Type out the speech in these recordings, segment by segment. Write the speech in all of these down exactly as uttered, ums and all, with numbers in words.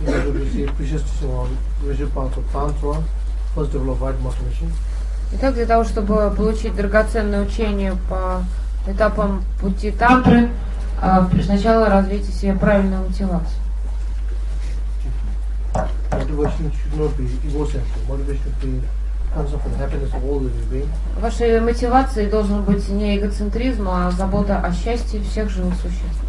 Итак, для того, чтобы получить драгоценное учение по этапам пути тантры, сначала развейте себе правильную мотивацию. Вашей мотивацией должен быть не эгоцентризм, а забота о счастье всех живых существ.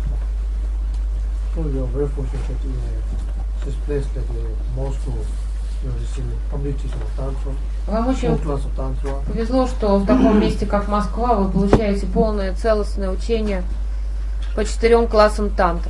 Вам очень повезло, что в таком месте, как Москва, вы получаете полное целостное учение по четырем классам тантры.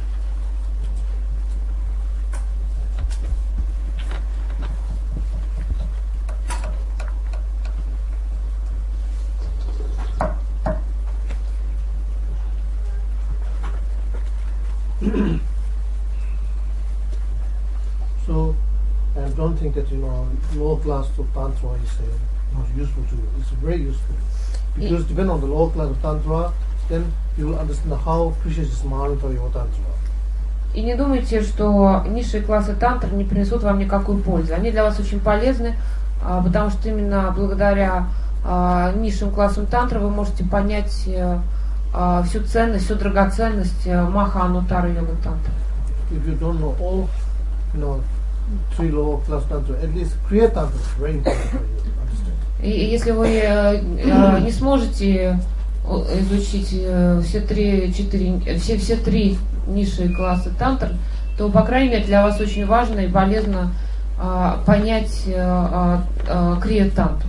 So, and don't think that, you know, lower class of tantra is uh, not useful to you. It's very useful because depending on the lower class of tantra, then you will understand how precious is Mahananta Yoga Tantra. И не думайте, что низшие классы тантры не принесут вам никакой пользы. Они для вас очень полезны, потому что именно благодаря низшим классам тантры вы можете понять всю ценность, всю драгоценность Маха Анутара Йога Тантры. If you don't know all, you know, three lower class tantra, at least Kriya Tantra is very important for you to understand. И если вы не сможете изучить все три, четыре, все, все три низшие классы тантр, то, по крайней мере, для вас очень важно и полезно а, понять а, а, Крия Тантру.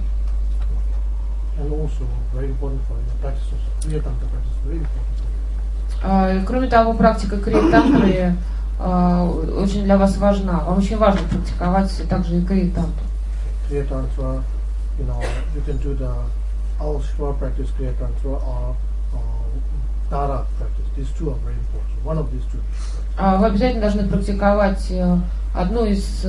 А, кроме того, практика Крия Тантры а, очень для вас важна. Вам очень важно практиковать также и Крия Тантру. Крия Тантра, you know, you can do the all Shiva practice, Kriya Tantra, or uh, Tara practice. These two are very important. One of these two. Вы обязательно должны практиковать одну из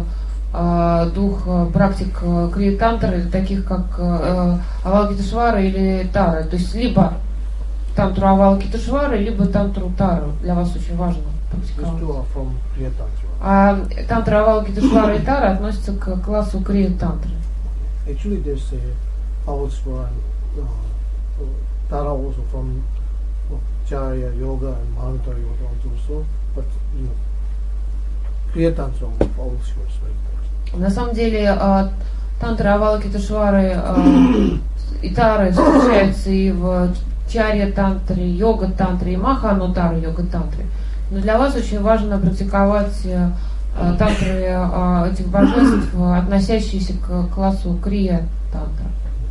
двух практик Крия Тантры, таких как Авалокитешвара или Тара. То есть либо тантру Авалокитешвара, либо тантру Тару. Для вас очень важно практиковать. These two are from Kriya Tantra. А тантра Авалокитешвара и Тара относятся к классу Крия Тантры. Actually, there's a Avasvara and uh, Tara also from uh, Charya Yoga and Mahananta Yoga also, but you know, Kriya Tantra of Avasvara is very important. На самом деле тантра Авалокитешвары и Тары встречаются и в Чарья Тантре, Йога Тантре и Маха Анутара Йога Тантре. Но для вас очень важно практиковать тантры этих божеств, относящиеся к классу Крия Тантра.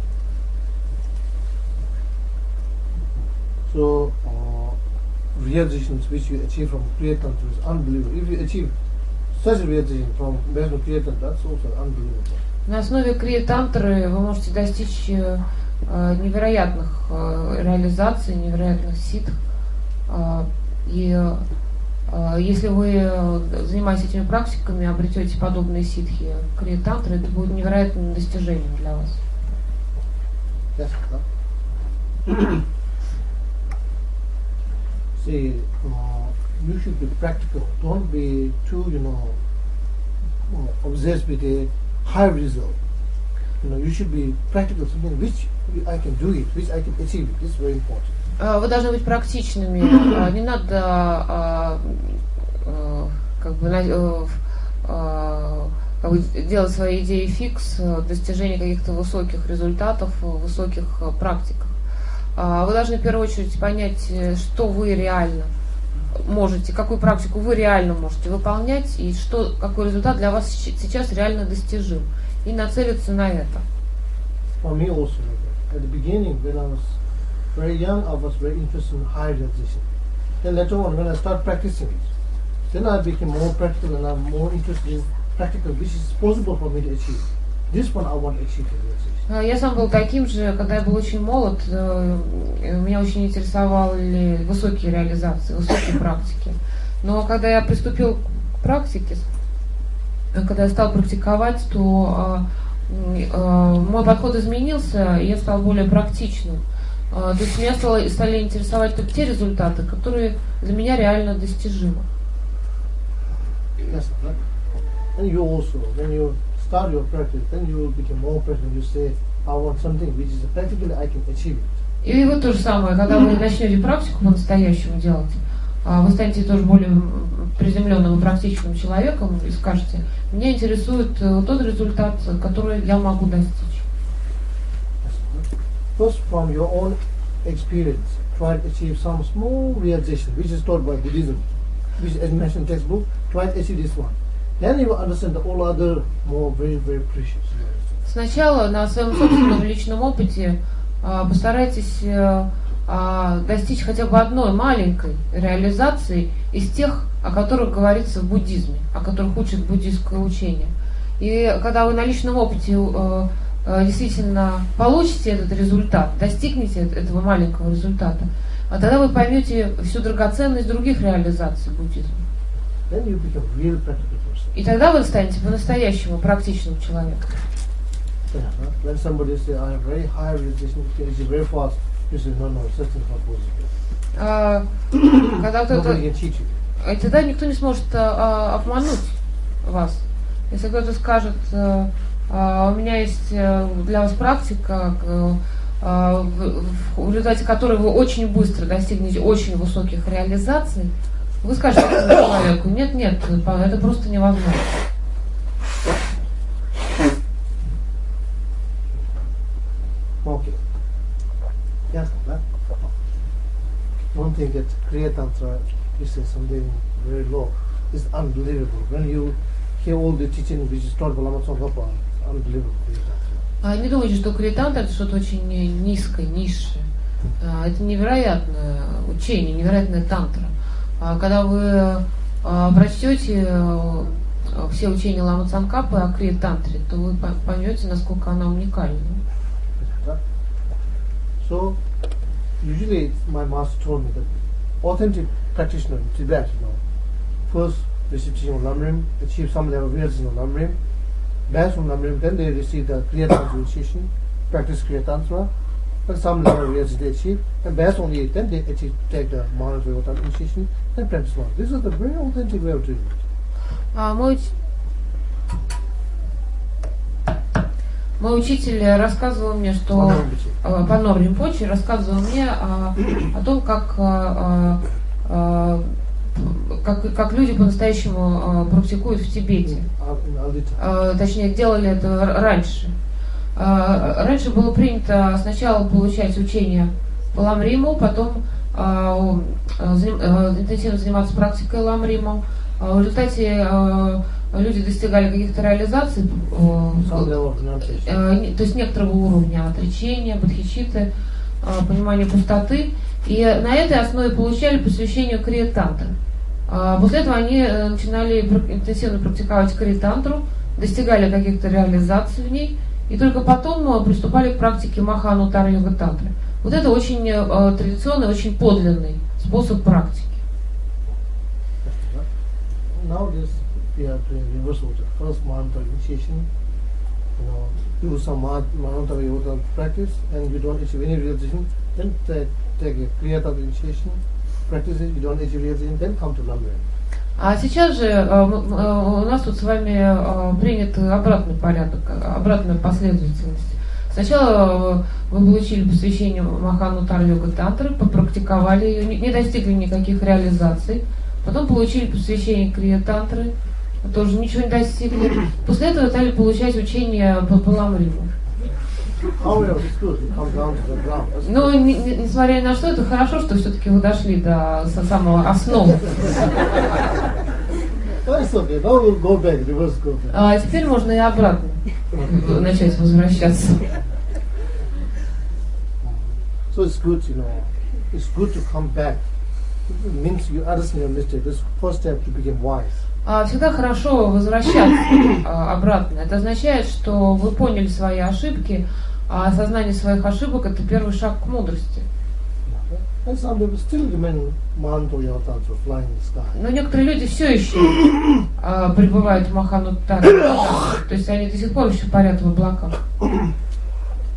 So, uh, realizations which you achieve from Kriya Tantra is unbelievable. If you achieve such a realization from based on Kriya Tantra, that's also unbelievable. На основе Крия Тантры вы можете достичь э, невероятных э, реализаций, невероятных ситх. Э, и э, если вы, занимаясь этими практиками, обретете подобные ситхи Крия Тантры, это будет невероятным достижением для вас. Yes, no? See, uh, you should be practical. Don't be too, you know, obsessed with a high result. You know, you should be practical. Something which I can do it, which I can achieve it. This is very important. Вы должны быть практичными. Не надо как бы как бы делать свои идеи фикс, достижение каких-то высоких результатов, высоких практиках. Вы должны в первую очередь понять, что вы реально можете, какую практику вы реально можете выполнять и что, какой результат для вас сейчас реально достижим, и нацелиться на это. For me also, at the beginning, when I was very young, I was very interested in high realization. Then later on, when I started practicing it, then I became more practical and I'm more interested in practical, which is possible for me to achieve. This one I want to achieve. Я сам был таким же, когда я был очень молод, меня очень интересовали высокие реализации, высокие практики. Но когда я приступил к практике, когда я стал практиковать, то мой подход изменился, и я стал более практичным. То есть меня стало, стали интересовать только те результаты, которые для меня реально достижимы. Yes, Yes, right? And you also, when you start your practice, then you will become more practical. You say, I want something which is practically I can achieve it. И вот то же самое, когда вы начнете практику по-настоящему делать, вы станете тоже более приземленным и практичным человеком и скажете, меня интересует тот результат, который я могу достичь. First, from your own experience, try to achieve some small realization, which is taught by Buddhism, which is mentioned in textbook. Try to achieve this one. Then you will understand the all other more very, very precious. Сначала на своем собственном личном опыте постарайтесь достичь хотя бы одной маленькой реализации из тех, о которых говорится в буддизме, о которых учит буддийское учение. И когда вы на личном опыте действительно получите этот результат, достигнете этого маленького результата, а тогда вы поймете всю драгоценность других реализаций буддизма. Then you become real practical person. И тогда вы станете по-настоящему практичным человеком. Yeah, when somebody says, I have very high realization, it's very fast, you say, no, no, such thing is not possible. А, когда кто-то... И тогда никто не сможет а, обмануть вас. Если кто-то скажет, а, а, у меня есть для вас практика, а, в, в результате которой вы очень быстро достигнете очень высоких реализаций, вы скажете этому человеку, нет, нет, это просто невозможно. Okay. Yes, that. One thing that Kriya Tantra is something very low. It's unbelievable. When you hear all the teaching which is taught by Lama Tsongkhapa, it's unbelievable. А не думайте, что Крия Тантра это что-то очень низкое, низшее. Это невероятное учение, невероятная тантра. Когда вы прочтете все учения Лама Цангкапы о Крия Тантре, то вы поймете, насколько она уникальна. So, usually my master told me that authentic practitioner in Tibet, you know, first receive teaching of Lamrim, achieve some level of realization of Lamrim, pass from Lamrim, then they receive the Kriya Tantra initiation, practice Kriya Tantra, and some level of realization they achieve, and based on it, then they achieve, take the Manasva Tantra initiation, then practice one. This is the very authentic way of doing it. Uh, мой, мой учитель рассказывал мне, что Панор Ринпоче рассказывал мне о, о том, как, а, а, как, как люди по-настоящему а, практикуют в Тибете. А, точнее, делали это раньше. А, раньше было принято сначала получать учение по Ламриму, потом а, заним, а, интенсивно заниматься практикой Ламриму. А, в результате а, люди достигали каких-то реализаций, э, то есть некоторого уровня отречения, бодхичитты, э, понимания пустоты, и на этой основе получали посвящение Крия Тантры. Э, после этого они начинали интенсивно практиковать Крия Тантру, достигали каких-то реализаций в ней, и только потом приступали к практике Маха-Анутара Йога Тантры. Вот это очень э, традиционный, очень подлинный способ практики. We are doing reverse order. First Mantra initiation, you know, do some Mantra yoga practice, and you don't achieve any realization, then take, take a Kriya Tantra initiation, practice it, you don't achieve realization, then come to Lamrim. А сейчас же у нас тут с вами принят обратный порядок, обратная последовательность. Сначала вы получили посвящение Маха-Анутара Йога Тантры, попрактиковали ее, не достигли никаких реализаций, потом получили посвящение Крия Тантры, тоже ничего не достигли. После этого стали получать учение по, по Ламриму. Но не, не, несмотря ни на что, это хорошо, что все-таки вы дошли до самого основы. А теперь можно и обратно начать возвращаться. So it's good, you know, it's good to come back. It means you understand your mistake. This first step to become wise. Всегда хорошо возвращаться обратно. Это означает, что вы поняли свои ошибки, а осознание своих ошибок – это первый шаг к мудрости. Но некоторые люди все еще пребывают в Маха-Анутаре, то есть они до сих пор еще парят в облаках.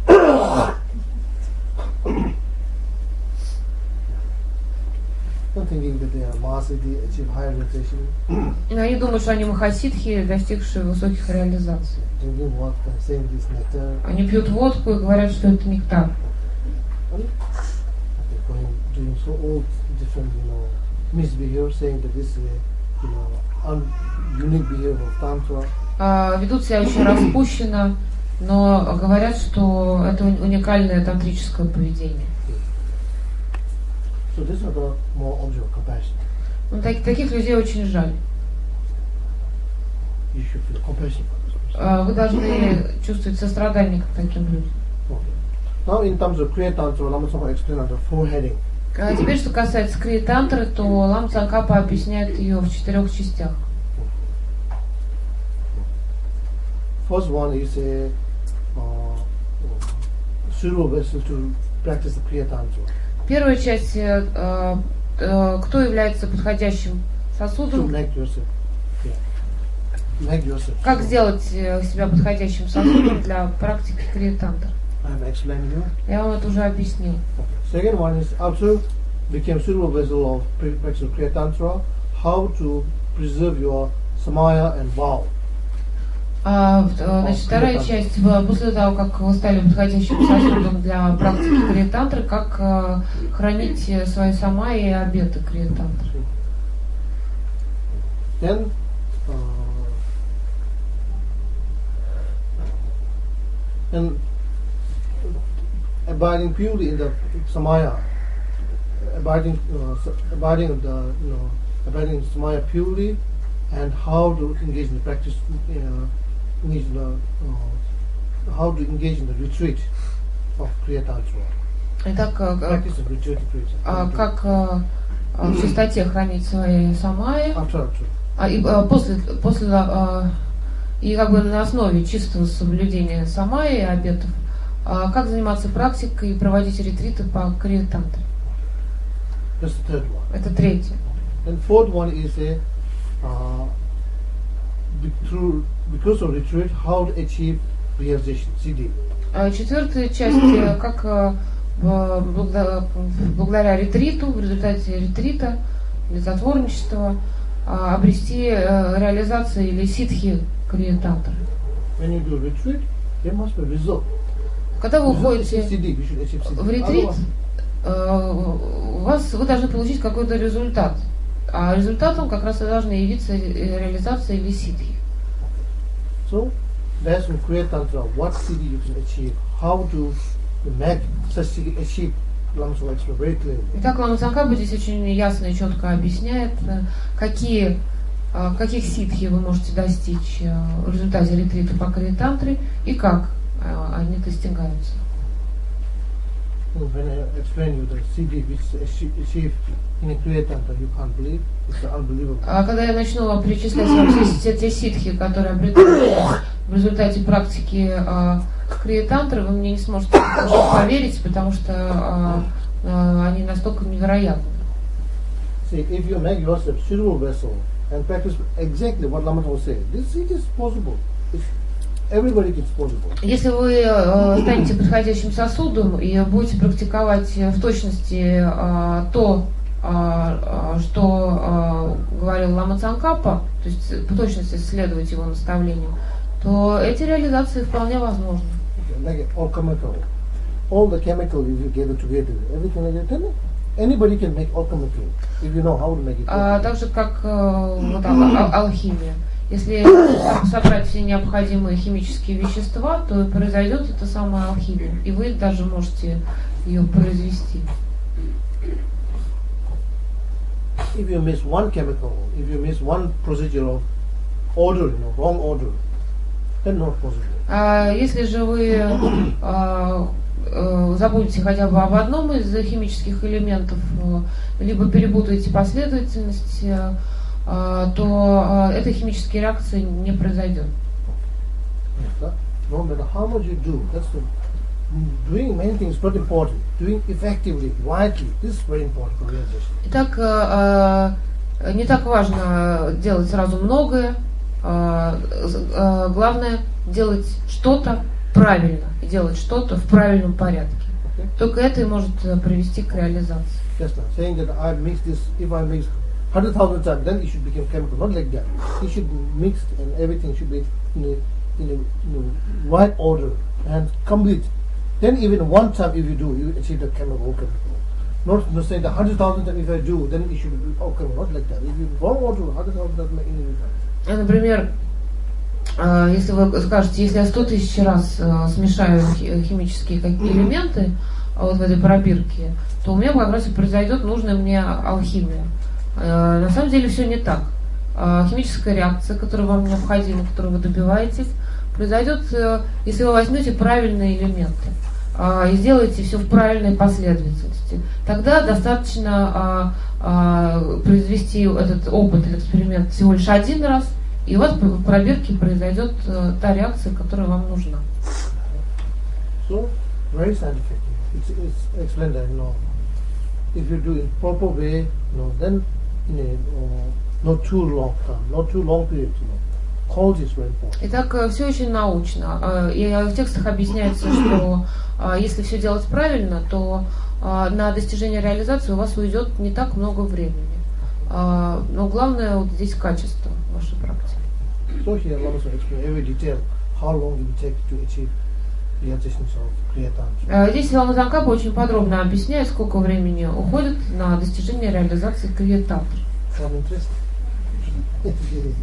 One thinking that they are Mahasiddhi, achieve higher realization. Они думают, что они махасидхи, достигшие высоких реализаций. Drinking water, saying this nectar. Они пьют водку и говорят, что это нектар. They're going, doing so all different, you know, misbehavior, saying that this is a, you know, un, unique behavior of Tantra. А, ведут себя очень распущенно, но говорят, что это уникальное тантрическое поведение. So this is the more object of compassion. Ну, так, таких людей очень жаль. You should feel compassion for this person. А, вы должны чувствовать сострадание к таким людям. Okay. Now in terms of Kriya Tantra, Lama Tsongkhapa explained under four headings. А теперь, что касается Крия Тантры, то Лама Цангкапа объясняет ее в четырех частях. First one is a uh, suitable vessel to practice the Kriya Tantra. Первая часть, э, э, кто является подходящим To сосудом, make yourself, yeah, make yourself. как сделать э, себя подходящим сосудом для практики Крия Тантры. I have explained you. Я вам это уже объяснил. Second one is also become suitable vessel of practice of Kriya Tantra, how to preserve your samaya and vow. А, значит, вторая часть, после того, как вы стали подходящим сосудом для практики Крия Тантры, как э, хранить свои самаи и обеты Крия Тантры. Then, uh, and abiding purely in the samaya, abiding, uh, abiding in the, you know, abiding in samaya purely, and how to engage in the practice, uh, engage in the, uh, how to engage in the retreat of Kriya Tantra. Итак, э, Practice of retreat of Kriya э, Tantra. как э, в чистоте хранить свои самаи, After retreat. а, и, э, после, после э, и как бы на основе чистого соблюдения самаи и обетов, э, как заниматься практикой и проводить ретриты по Крия Тантре. That's the third one. Это третье. And fourth one is a uh, be- through because of retreat, how to achieve realization, siddhi. А четвертая часть, э, как э, в- благодаря, благодаря ретриту, в результате ретрита или затворничества э, обрести э, реализацию или ситхи Крия Тантры. When you do retreat, there must be result. Когда вы You should уходите achieve siddhi, you should achieve siddhi. в ретрит, Otherwise, э, у вас, вы должны получить какой-то результат. А результатом как раз и должна явиться реализация или ситхи. so that's in Kriya Tantra, what siddhi you can achieve, how to make such siddhi achieve. Lama Tsongkhapa explained very clearly. Итак, Лама Цангкапа здесь очень ясно и четко объясняет, э, какие, э, каких ситхи вы можете достичь э, в результате ретрита по Крия Тантре и как э, они достигаются. When I explain you the siddhi which is achieved in a Kriya Tantra, you can't believe, it's unbelievable. А когда я начну вам перечислять вам все те ситхи, которые обретаются в результате практики э, Крия Тантры, вы мне не сможете поверить, потому что э, э, они настолько невероятны. See, if you make yourself suitable vessel and practice exactly what Lama Tsongkhapa said, this it is possible. It's, everybody is possible. Если вы э, станете подходящим сосудом и будете практиковать в точности э, то, э, что э, говорил Лама Цангкапа, то есть в точности следовать его наставлениям, то эти реализации вполне возможны. Like all chemical, all the chemical if you gather together, everything like that, then anybody can make all chemical if you know how to make it. А, так же как э, вот, ал- ал- алхимия. Если собрать все необходимые химические вещества, то произойдет эта самая алхимия, и вы даже можете ее произвести. If you miss one chemical, if you miss one procedure of order, you know, wrong order, then not possible. А если же вы а, а, забудете хотя бы об одном из химических элементов, а, либо перепутаете последовательность, а, то а, этой химической реакции не произойдет. Yes, no matter how much you do, that's the, doing many things is very important. Doing effectively, widely, this is very important for realization. Итак, а, а, не так важно делать сразу многое, а, а, главное делать что-то правильно, и делать что-то в правильном порядке. Okay? Только это и может привести к реализации. Just now, saying that I mix this, if I mix one hundred thousand times, then it should become chemical. Not like that. It should be mixed and everything should be in a, in a, in a right order and complete. Then even one time if you do, you achieve the chemical. chemical. Not, not saying that one hundred thousand times if I do, then it should be oh, chemical. Not like that. If you wrong order, one hundred thousand doesn't make any difference. Например, если вы скажете, если я сто тысяч раз смешаю химические элементы вот в этой пробирке, то у меня как раз и произойдет нужная мне алхимия. На самом деле все не так. Химическая реакция, которая вам необходима, которую вы добиваетесь, произойдет, если вы возьмете правильные элементы и сделаете все в правильной последовательности. Тогда достаточно произвести этот опыт или эксперимент всего лишь один раз, и у вас в пробирке произойдет та реакция, которая вам нужна. So, very scientific. It's, it's explained that, you know, if you do it proper way, you know, then in a uh, not too long time, not too long period, you know, cause is very important. Итак, все очень научно. И в текстах объясняется, что если все делать правильно, то на достижение реализации у вас уйдет не так много времени. Но главное вот здесь качество вашей практики. So here, Lama Tsongkhapa explains every detail how long it will take to achieve realization of Kriya Tantra. Здесь Лама Цongkhapa очень подробно объясняет, сколько времени уходит на достижение реализации Kriya Tantra. Some interesting.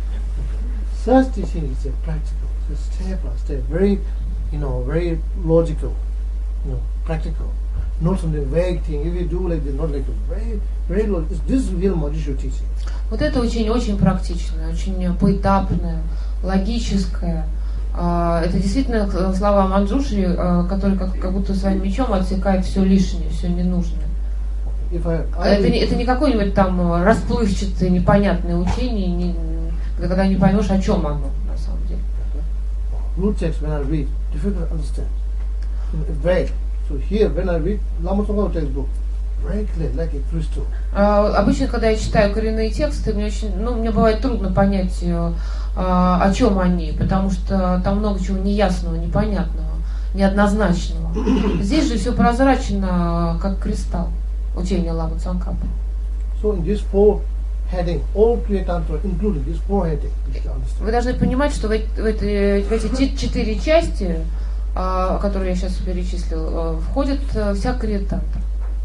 Such teaching is a practical, it's step by step, very, you know, very logical, you know, practical. Not something vague thing. If you do like this, not like this, very, very logical. This is real Madhusha teaching. Вот это очень-очень практичное, очень поэтапное, логическое. Это действительно слова Манджушри, который как, как будто своим мечом отсекает все лишнее, все ненужное. I, I это, не, это не какое-нибудь там расплывчатое, непонятное учение, не, когда не поймешь, о чем оно на самом деле. Root text when I read, difficult to understand. Vague. So here when I read Lama Tsongkhapa textbook, very clear, like a crystal. Uh, обычно, когда я читаю коренные тексты, мне очень, ну, мне бывает трудно понять, uh, о чем они, потому что там много чего неясного, непонятного, неоднозначного. Здесь же все прозрачно, как кристалл, учение Лама Цongkhapa. So in this four heading, all Kriya Tantra, including this four heading, вы должны понимать, что в эти, в эти, в эти четыре части, uh, которые я сейчас перечислил, uh, входит uh, вся Kriya Tantra.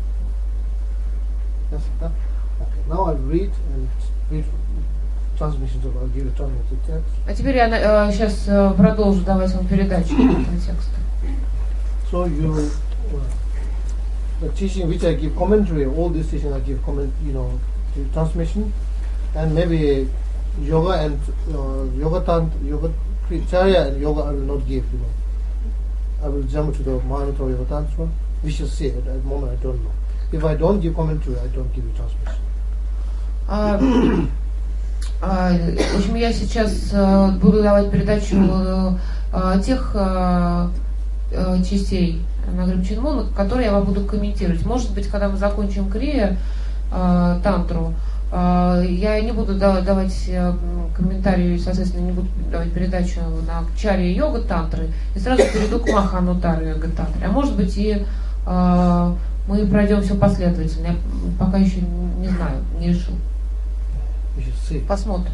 Yes, that, okay. Now I read and read transmissions of I'll give a translated text. А теперь я uh, сейчас uh, продолжу давать вам передачу этого текста. So you, uh, the teaching which I give commentary, all this teaching I give comment, you know, the transmission, and maybe yoga and uh, yoga tant, yoga charya and yoga I will not give. You know, I will jump to the Mahantra Yoga Tantra. We shall see at the moment. I don't know. If I don't give commentary, I don't give you transmission. А, а, в общем, я сейчас а, буду давать передачу а, тех а, а, частей Нагрим Чинмона, которые я вам буду комментировать. Может быть, когда мы закончим Крия а, Тантру, а, я не буду давать, давать а, комментарии, соответственно, не буду давать передачу на Чарья Йога Тантры и сразу перейду к Маханутару Йога Тантре. А может быть, и а, мы пройдем все последовательно. Я пока еще не знаю, не решил. Посмотрим.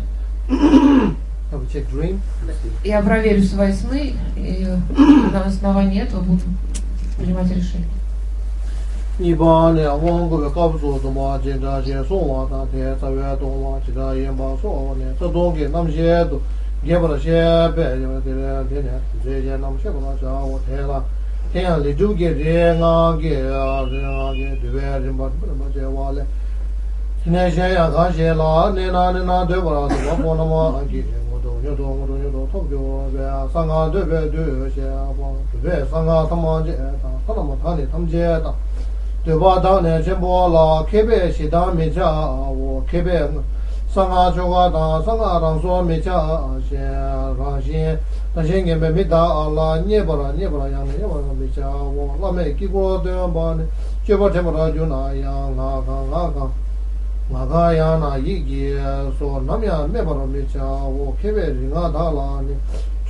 Я проверю свои сны и на основании этого буду принимать решение. Tenha le du ge re nga ge a re nga ge de ve rim ba ba je wa le ne je ya ga je la ne na ne na de ba de ba bo na ma a ge mo do yo do mo do yo do thok jo be a sa nga de be de je a ba de be sa nga ta ma je ta ta na ma ta ne tam je ta de ba da ne je bo la ke be shi da me ja wo ke be sa nga jo ga da sa nga rang so me ja a je ra je Nashengen me me da Allah nyebara nyebara yang nyebara me cha wo la me ki go de ba ne cheba cheba ju na ya nga ga nga ga nga ga ya na yi gi so nam ya me bara me cha wo ke be ri nga da la ne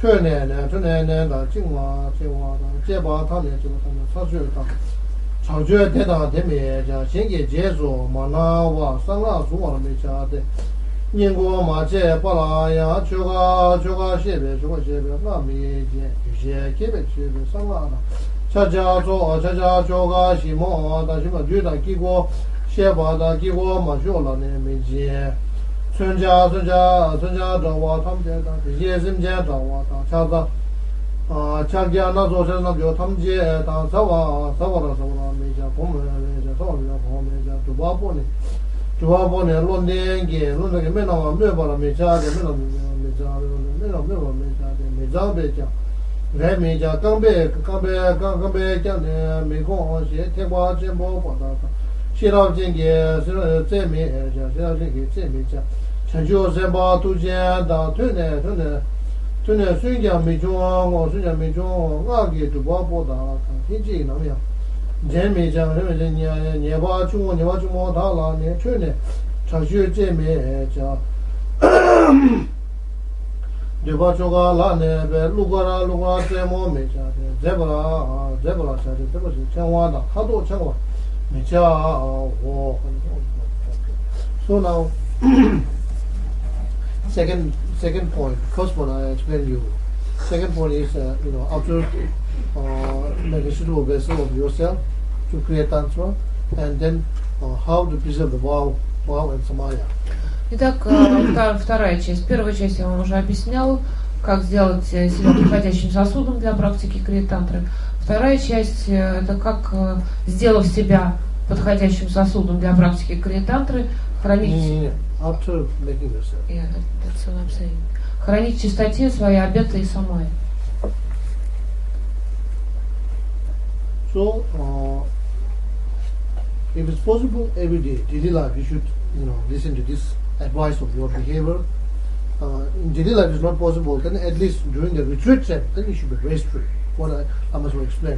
Tune ne tune ne da jingwa jingwa da jeba ta ne jeba ta ne sa jue da chao jue de da de me ja xin ge jie zu ma na wa sang la zu wa me ja de nian guo ma jie ba la ya ju ga ju ga xie be ju ga xie be na me jie yu xie ke be xie be sang la da cha jia zhuo cha jia zhuo ga xi mo da xi ma ju da gi guo xie ba da gi guo ma xiu la ne me jie 春家春家春家找我他们家的也是家找我的cha da啊cha家那做事那就他们家的啥哇啥哇的啥哇没家我们没家啥哇没家我们家就八百年就八百年论年给论那个没那么没把那没家的没那么没家的没那没把没家的没家的家来没家刚被刚被刚刚被讲的没空些天光天波把它写到这个是这没家写到这个这没家 成就三八都见到推呢推呢推呢虽然没中我虽然没中我给都包不到天气能样人没讲人人年年八中年八中我到了年推呢成就这没叫对吧这个那呢呗路过了路过这么没讲的这不啦这不啦这这不是千万的好多千万没讲我 so now Second, second point. First one I explained you. Second point is, uh, you know, observe, uh, make a suitable vessel of yourself to create tantra, and then uh, how to preserve the vow, vow and samaya. Итак, вторая часть. Первая часть я вам уже объяснял, как сделать себя подходящим сосудом для практики крия-тантры. Вторая часть это как, сделав себя подходящим сосудом для практики крия-тантры, хранить. After making yourself. Yeah, that's what I'm saying. Хранить в чистоте свои обеты и самая. So, uh, if it's possible, every day, daily life, you should, you know, listen to this advice of your behavior. Uh, in daily life, it's not possible. Then at least during the retreat set, then you should be very strict. What I, I must explain.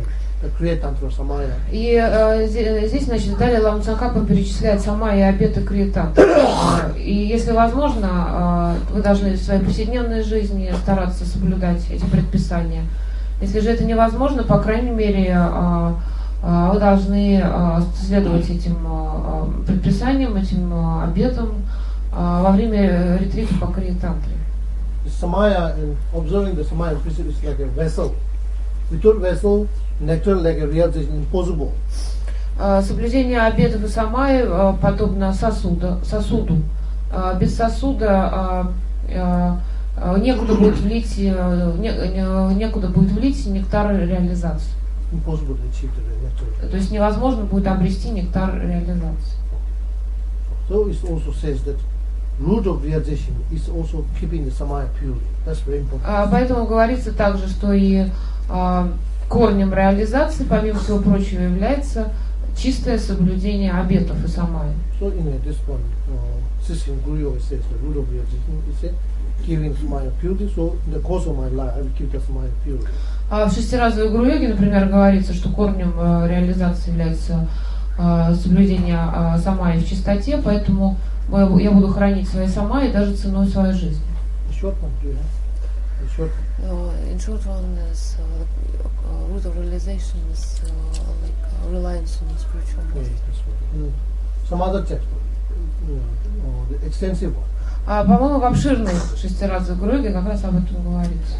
И э, здесь, значит, далее Лама Цангкапа перечисляет самая и обеты крия-тантры. И если возможно, э, вы должны в своей повседневной жизни стараться соблюдать эти предписания. Если же это невозможно, по крайней мере, э, э, вы должны э, следовать этим э, предписаниям, этим э, обетам э, во время ретрита по крия-тантре. Samaya and observing the samaya precept is like a vessel. Without vessel, nectar like a realization impossible. Соблюдение обетов и самаи подобно сосуду. сосуду. Без сосуда некуда будет влить, некуда будет влить нектар реализации. Impossible to achieve the nectar. То есть невозможно будет обрести нектар реализации. So it also says that root of realization is also keeping the samaya pure. That's very important. Поэтому говорится также, что и корнем реализации, помимо всего прочего, является чистое соблюдение обетов и самаи. So in this one, Siskin Guru says the root of realization is keeping samaya purity. So in the course of my life, I will keep the samaya purity. В шестиразовой Гуру-йоге, например, говорится, что корнем реализации является соблюдение самаи в чистоте, поэтому я буду хранить свои самаи даже ценой своей жизни. Short one, do you have? Short. Uh, in short one, is, uh, uh, root of realization is uh, like uh, reliance on the spiritual master. Yeah, mm. Some other text, you know, the extensive one. А, по-моему, в обширной шестиразовой Гуру-йоге как раз об этом говорится.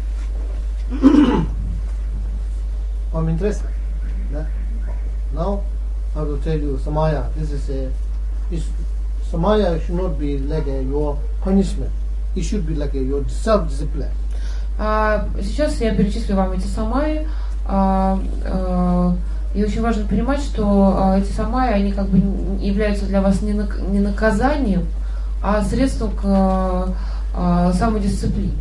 I'm interested. Yeah? Now, I will tell you samaya. This is a, is, samaya should not be like a, your punishment. It should be like a, your self-discipline. А, сейчас я перечислю вам эти самаи. А, а, и очень важно понимать, что а, эти самаи, они как бы являются для вас не, нак, не наказанием, а средством к а, а, самодисциплине.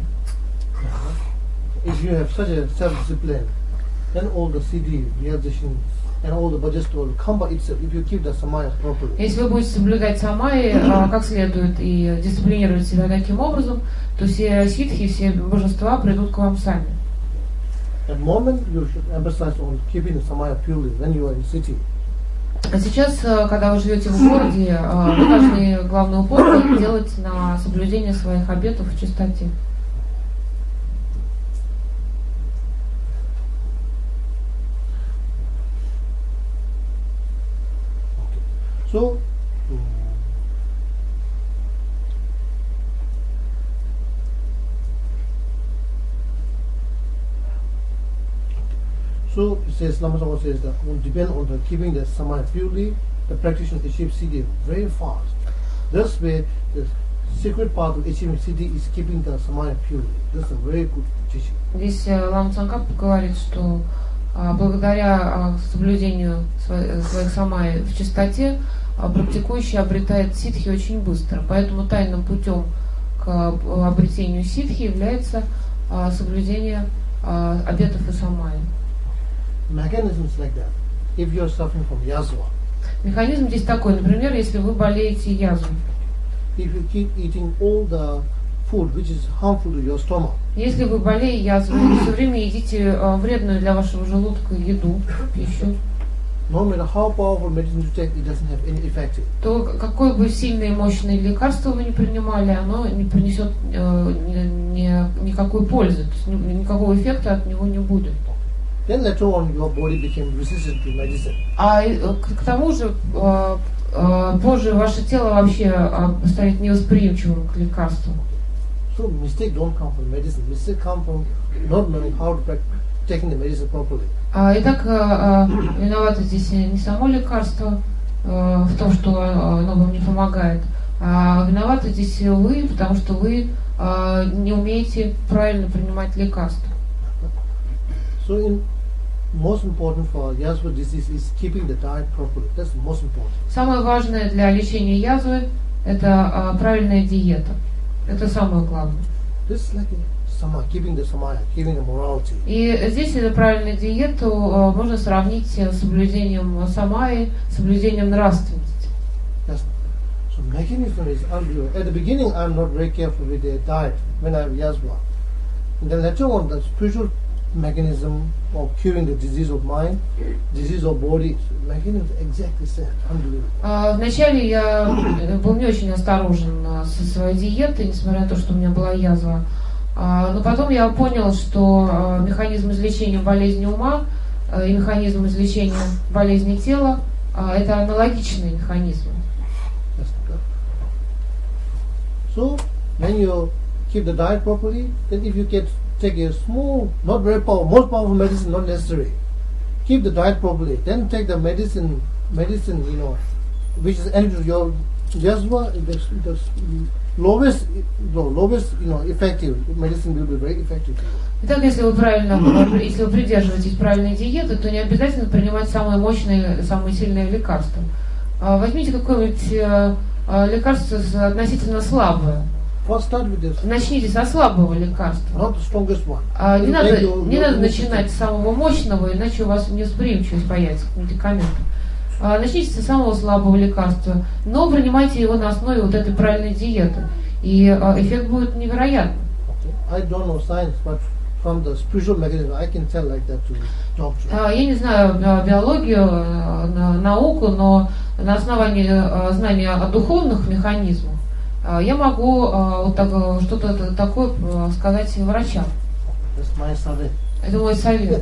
If you have such a self-discipline, then all the C D, realization, and all the bhajas will come by itself if you keep the samaya properly. Если вы будете соблюдать самаи а, как следует и дисциплинировать себя таким образом, то все ситхи, все божества придут к вам сами. At the moment you should emphasize on keeping the samaya purely when you are in city. А сейчас, когда вы живете в городе, вы должны главный упор делать на соблюдение своих обетов в чистоте. So, mm, so it says, Lama Tsongkhapa says that will depend on the keeping the samaya purely, the practitioner achieves siddhi very fast. This way, the secret part of achieving siddhi is keeping the samaya purely. That's a very good teaching. Здесь Лама Цангкапа говорит, что а, благодаря а, соблюдению своих, своих самай в чистоте а, практикующий обретает ситхи очень быстро. Поэтому тайным путем к а, обретению ситхи является а, соблюдение а, обетов и самаи. Mechanisms like that. If you are suffering from yazwa, Механизм здесь такой, например, если вы болеете язвой, if you keep eating all the food which is harmful to your stomach, если вы болеете язвой и все время едите а, вредную для вашего желудка еду, пищу, no matter how powerful medicine you take, it doesn't have any effect. то какое бы сильное и мощное лекарство вы не принимали, оно не принесет э, ни, ни, никакой пользы, то есть ни, никакого эффекта от него не будет. Then later on, your body became resistant to medicine. А э, к, к тому же э, э, позже ваше тело вообще э, станет невосприимчивым к лекарству. So mistake don't come from medicine. Mistake come from not knowing how to practice taking the medicine properly. А, итак, э, э, виновато здесь не само лекарство э, в том, что оно вам не помогает, а виноваты здесь вы, потому что вы э, не умеете правильно принимать лекарства. So in most important for Yasva disease is keeping the diet properly. That's the most important. Самое важное для лечения язвы – это э, правильная диета. Это самое главное. This is like a sama, keeping the samaya, keeping the morality. И здесь эту правильную диету э, можно сравнить с соблюдением самаи, соблюдением нравственности. Yes. So mechanism is unreal. At the beginning, I'm not very careful with the diet when I have Yasva. And then later on, the spiritual mechanism of curing the disease of mind, disease of body, mechanism exactly same. Unbelievable. А, Вначале я был не очень осторожен а, со своей диетой, несмотря на то, что у меня была язва. А, Но потом я понял, что а, механизм излечения болезни ума а, и механизм излечения болезни тела а, это аналогичные механизмы. That's the So when you keep the diet properly, then if you get take a small, not very powerful, most powerful medicine, not necessary. Keep the diet properly. Then take the medicine, medicine, you know, which is entering your jasva, the, the lowest, the lowest, you know, effective medicine will be very effective. Итак, если вы правильно, если вы придерживаетесь правильной диеты, то не обязательно принимать самые мощные, самые сильные лекарства. А, Возьмите какое-нибудь а, а, лекарство с- относительно слабое. First start with this, Начните со слабого лекарства. not the strongest one. А, Не Then надо, take your- не your надо immunity начинать с самого мощного, иначе у вас невосприимчивость появится к медикаментам. А, Начните с самого слабого лекарства, но принимайте его на основе вот этой правильной диеты. И а, эффект будет невероятным. Okay. I don't know science, but from the spiritual mechanism, I can tell like that to doctor. А, Я не знаю а, биологию, а, на- науку, но на основании а, знания о духовных механизмах а, я могу а, вот так, а, что-то такое а, сказать врачам. That's my survey. Это мой совет.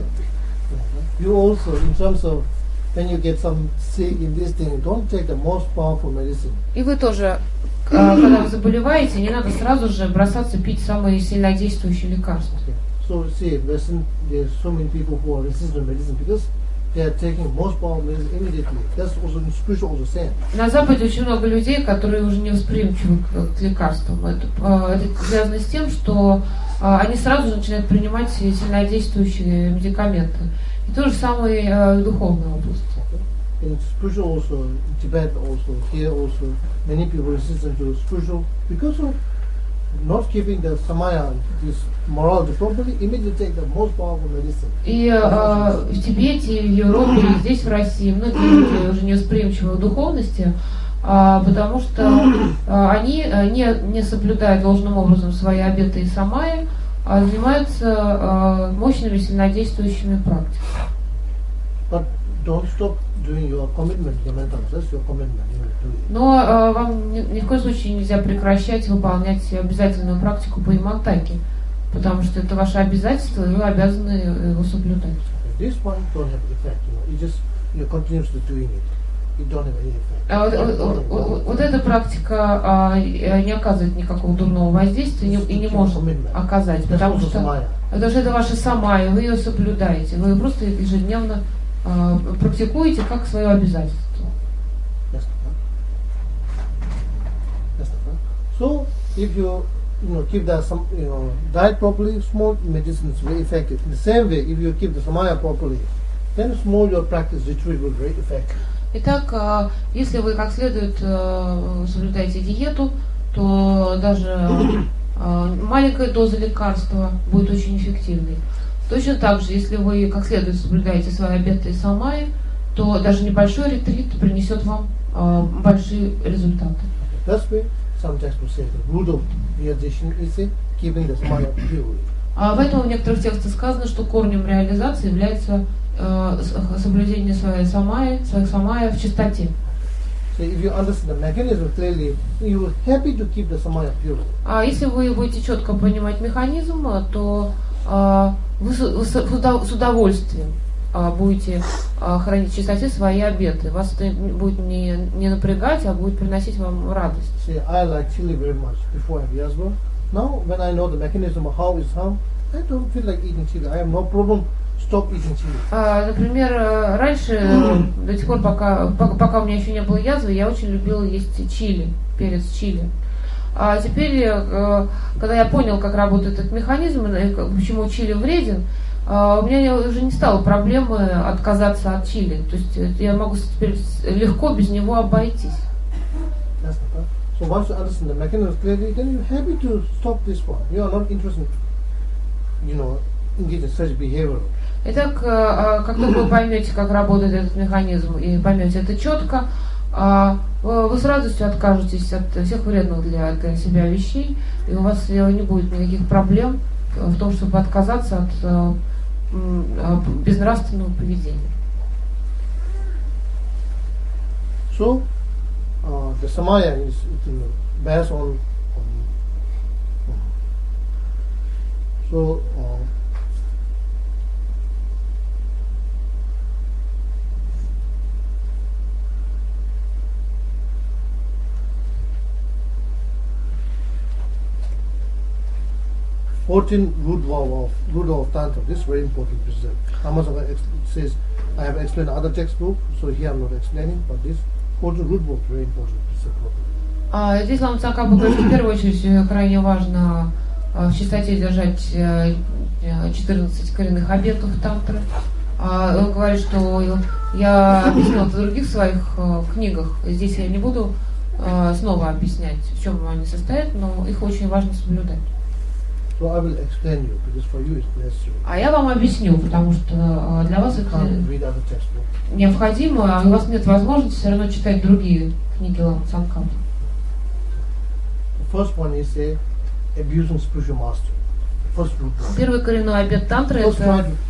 You also, in terms of when you get some sick in this thing, don't take the most powerful medicine. И вы тоже, а, когда вы заболеваете, не надо сразу же бросаться пить самые сильнодействующие лекарства. Okay. So see, Western, there's so many people who are resistant to medicine because they are taking most powerful medicine immediately. That's also in spiritual also same. На Западе очень много людей, которые уже не восприимчивы к, к лекарствам. Это, а, это связано с тем, что а, они сразу же начинают принимать сильнодействующие медикаменты. И то же самое и а, в духовной области. In spiritual also, in Tibet also, here also, many people resistant to spiritual because of not keeping the samaya, this morality properly, immediately take the most powerful medicine. И а, в Тибете, в Европе, и здесь, в России, многие люди уже не восприимчивы в духовности, а, потому что а, они а, не, не соблюдают должным образом свои обеты и самаи, а занимаются а, мощными сильнодействующими практиками. But don't stop doing your commitment, your mental. That's your commitment. You will do it. Но а, вам ни, ни в коем случае нельзя прекращать выполнять обязательную практику Бхаймантаки, потому что это ваше обязательство, и вы обязаны его соблюдать. At this point, don't have effect. You know, you just you continuously doing it. it don't have any effect. А вот, вот, вот, вот эта практика а, не оказывает никакого дурного воздействия не, и не может оказать, потому что, потому что это ваша самая, вы ее соблюдаете, вы ее просто ежедневно а, практикуете как свое обязательство. So, if you you know keep the some you know diet properly, small medicine is very effective. In the same way, if you keep the samaya properly, then small your practice retreat will be very effective. Итак, если вы как следует соблюдаете диету, то даже маленькая доза лекарства будет очень эффективной. Точно так же, если вы как следует соблюдаете свои обеты и самаи, то даже небольшой ретрит принесет вам большие результаты. Поэтому в некоторых текстах сказано, что корнем реализации является соблюдение своей самаи, своих самаев в чистоте. So if you understand the mechanism clearly, you are happy to keep the samaya pure. А если вы будете четко понимать механизм, то а, вы с, с удовольствием а, будете а, хранить в чистоте свои обеты. Вас это будет не, не напрягать, а будет приносить вам радость. See, I like chili very much before I have yasba. Now, when I know the mechanism of how it's harm, I don't feel like eating chili. I have no problem. Stop eating chili. А, например, раньше, до тех пор, пока, пока, пока у меня еще не было язвы, я очень любила есть чили, перец чили. А теперь, когда я понял, как работает этот механизм, и почему чили вреден, у меня уже не стало проблемы отказаться от чили. То есть я могу теперь легко без него обойтись. So once you understand the mechanism clearly, then you're happy to stop this one. You are not interested, you know, engage in such behavior. Итак, как только вы поймете, как работает этот механизм, и поймете это четко, вы с радостью откажетесь от всех вредных для, для себя вещей, и у вас не будет никаких проблем в том, чтобы отказаться от безнравственного поведения. So, uh, the samaya is based on, on so uh, fourteen root vow of root of tantra. This is very important precept. Amasanga says, I have explained other textbook, so here I'm not explaining, but this fourteen root vow is very important precept. А, здесь Лама Цакапа говорит, что в первую очередь крайне важно в чистоте держать четырнадцать коренных обетов тантры. А, он говорит, что я объяснил это в других своих книгах. Здесь я не буду снова объяснять, в чем они состоят, но их очень важно соблюдать. So I will explain you, because for you it's necessary. А я вам объясню, потому что для вас это необходимо, а у вас нет возможности все равно читать другие книги Лама Цакапа. First one is a abusing spiritual master. First root vow. Первый коренной обет тантры это.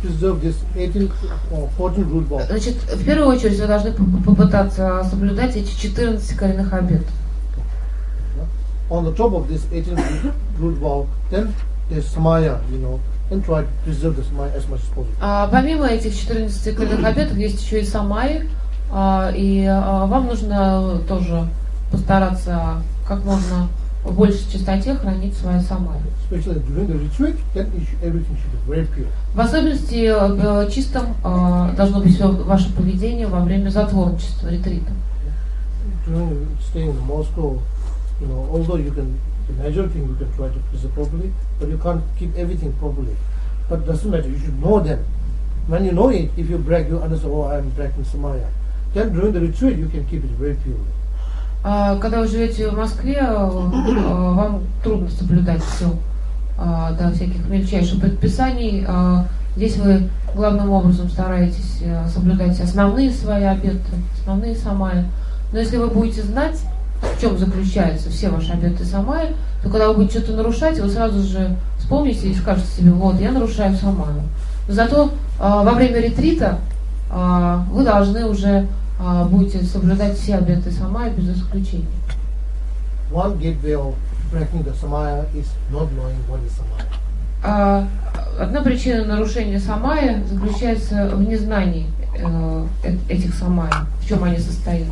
Значит, в первую очередь вы должны попытаться соблюдать эти четырнадцать коренных обетов. On the top of this eighteen root vow, then there's samaya, you know, and try to preserve the samaya as much as possible. А помимо этих четырнадцати коренных обетов есть еще и самаи, а, и а, вам нужно тоже постараться как можно в большей чистоте хранить свои самаи. Especially during the retreat, then everything should be very pure. В особенности чистым а, должно быть все ваше поведение во время затворничества, ретрита. During staying in Moscow, you know, although you can, the major thing you can try to preserve properly, but you can't keep everything properly. But it doesn't matter, you should know them. When you know it, if you break, you understand, oh, I am breaking samaya. Then during the retreat, you can keep it very pure. Когда вы живете в Москве, вам трудно соблюдать все до всяких мельчайших предписаний. Здесь вы главным образом стараетесь соблюдать основные свои обеты, основные самаи. Но если вы будете знать, в чем заключаются все ваши обеты самаи, то когда вы будете что-то нарушать, вы сразу же вспомните и скажете себе, вот, я нарушаю самаю. Но зато во время ретрита вы должны уже будете соблюдать все обеты самая без исключения. One gateway of breaking the samaya is not knowing what is samaya. Одна причина нарушения самая заключается в незнании э, этих самая, в чем они состоят.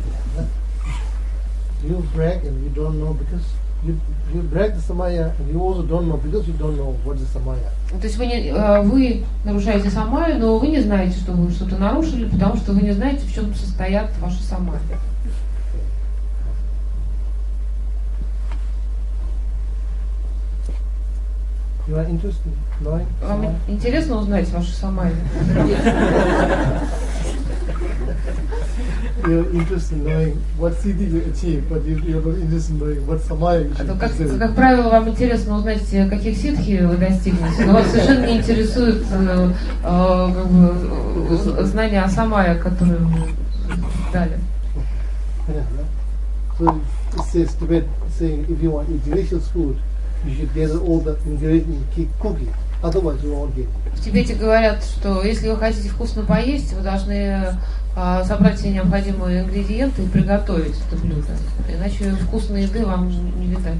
You break and you don't know because you you break the samaya and you also don't know because you don't know what is samaya. То есть вы, не, вы нарушаете самаю, но вы не знаете, что вы что-то нарушили, потому что вы не знаете, в чем состоят ваши самаи. You are interested in knowing? Вам интересно узнать ваши самаи? You're interested in knowing what siddhi you achieve, but you, you're not interested in knowing what samaya you should Как, achieve. как правило, вам интересно узнать, каких ситхи вы достигнете, но вас совершенно не интересует э, э, как бы, знания о самая, которые вы дали. So it says Tibet saying if you want to eat delicious food, you should gather all the ingredients and keep cooking. Otherwise you won't get it. В Тибете говорят, что если вы хотите вкусно поесть, вы должны э, собрать все необходимые ингредиенты и приготовить это блюдо. Иначе вкусной еды вам не видать.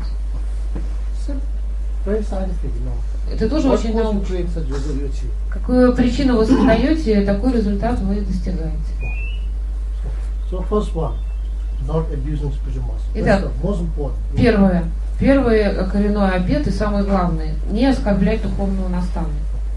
Very scientific, you know. Это тоже What очень cause you научно. create such result you achieve? Какую причину вы создаете, такой результат вы достигаете. So first one, not abusing spiritual master. Итак, That's the most important. Первое. Первый коренной обет и самый главный. Не оскорблять духовного наставника.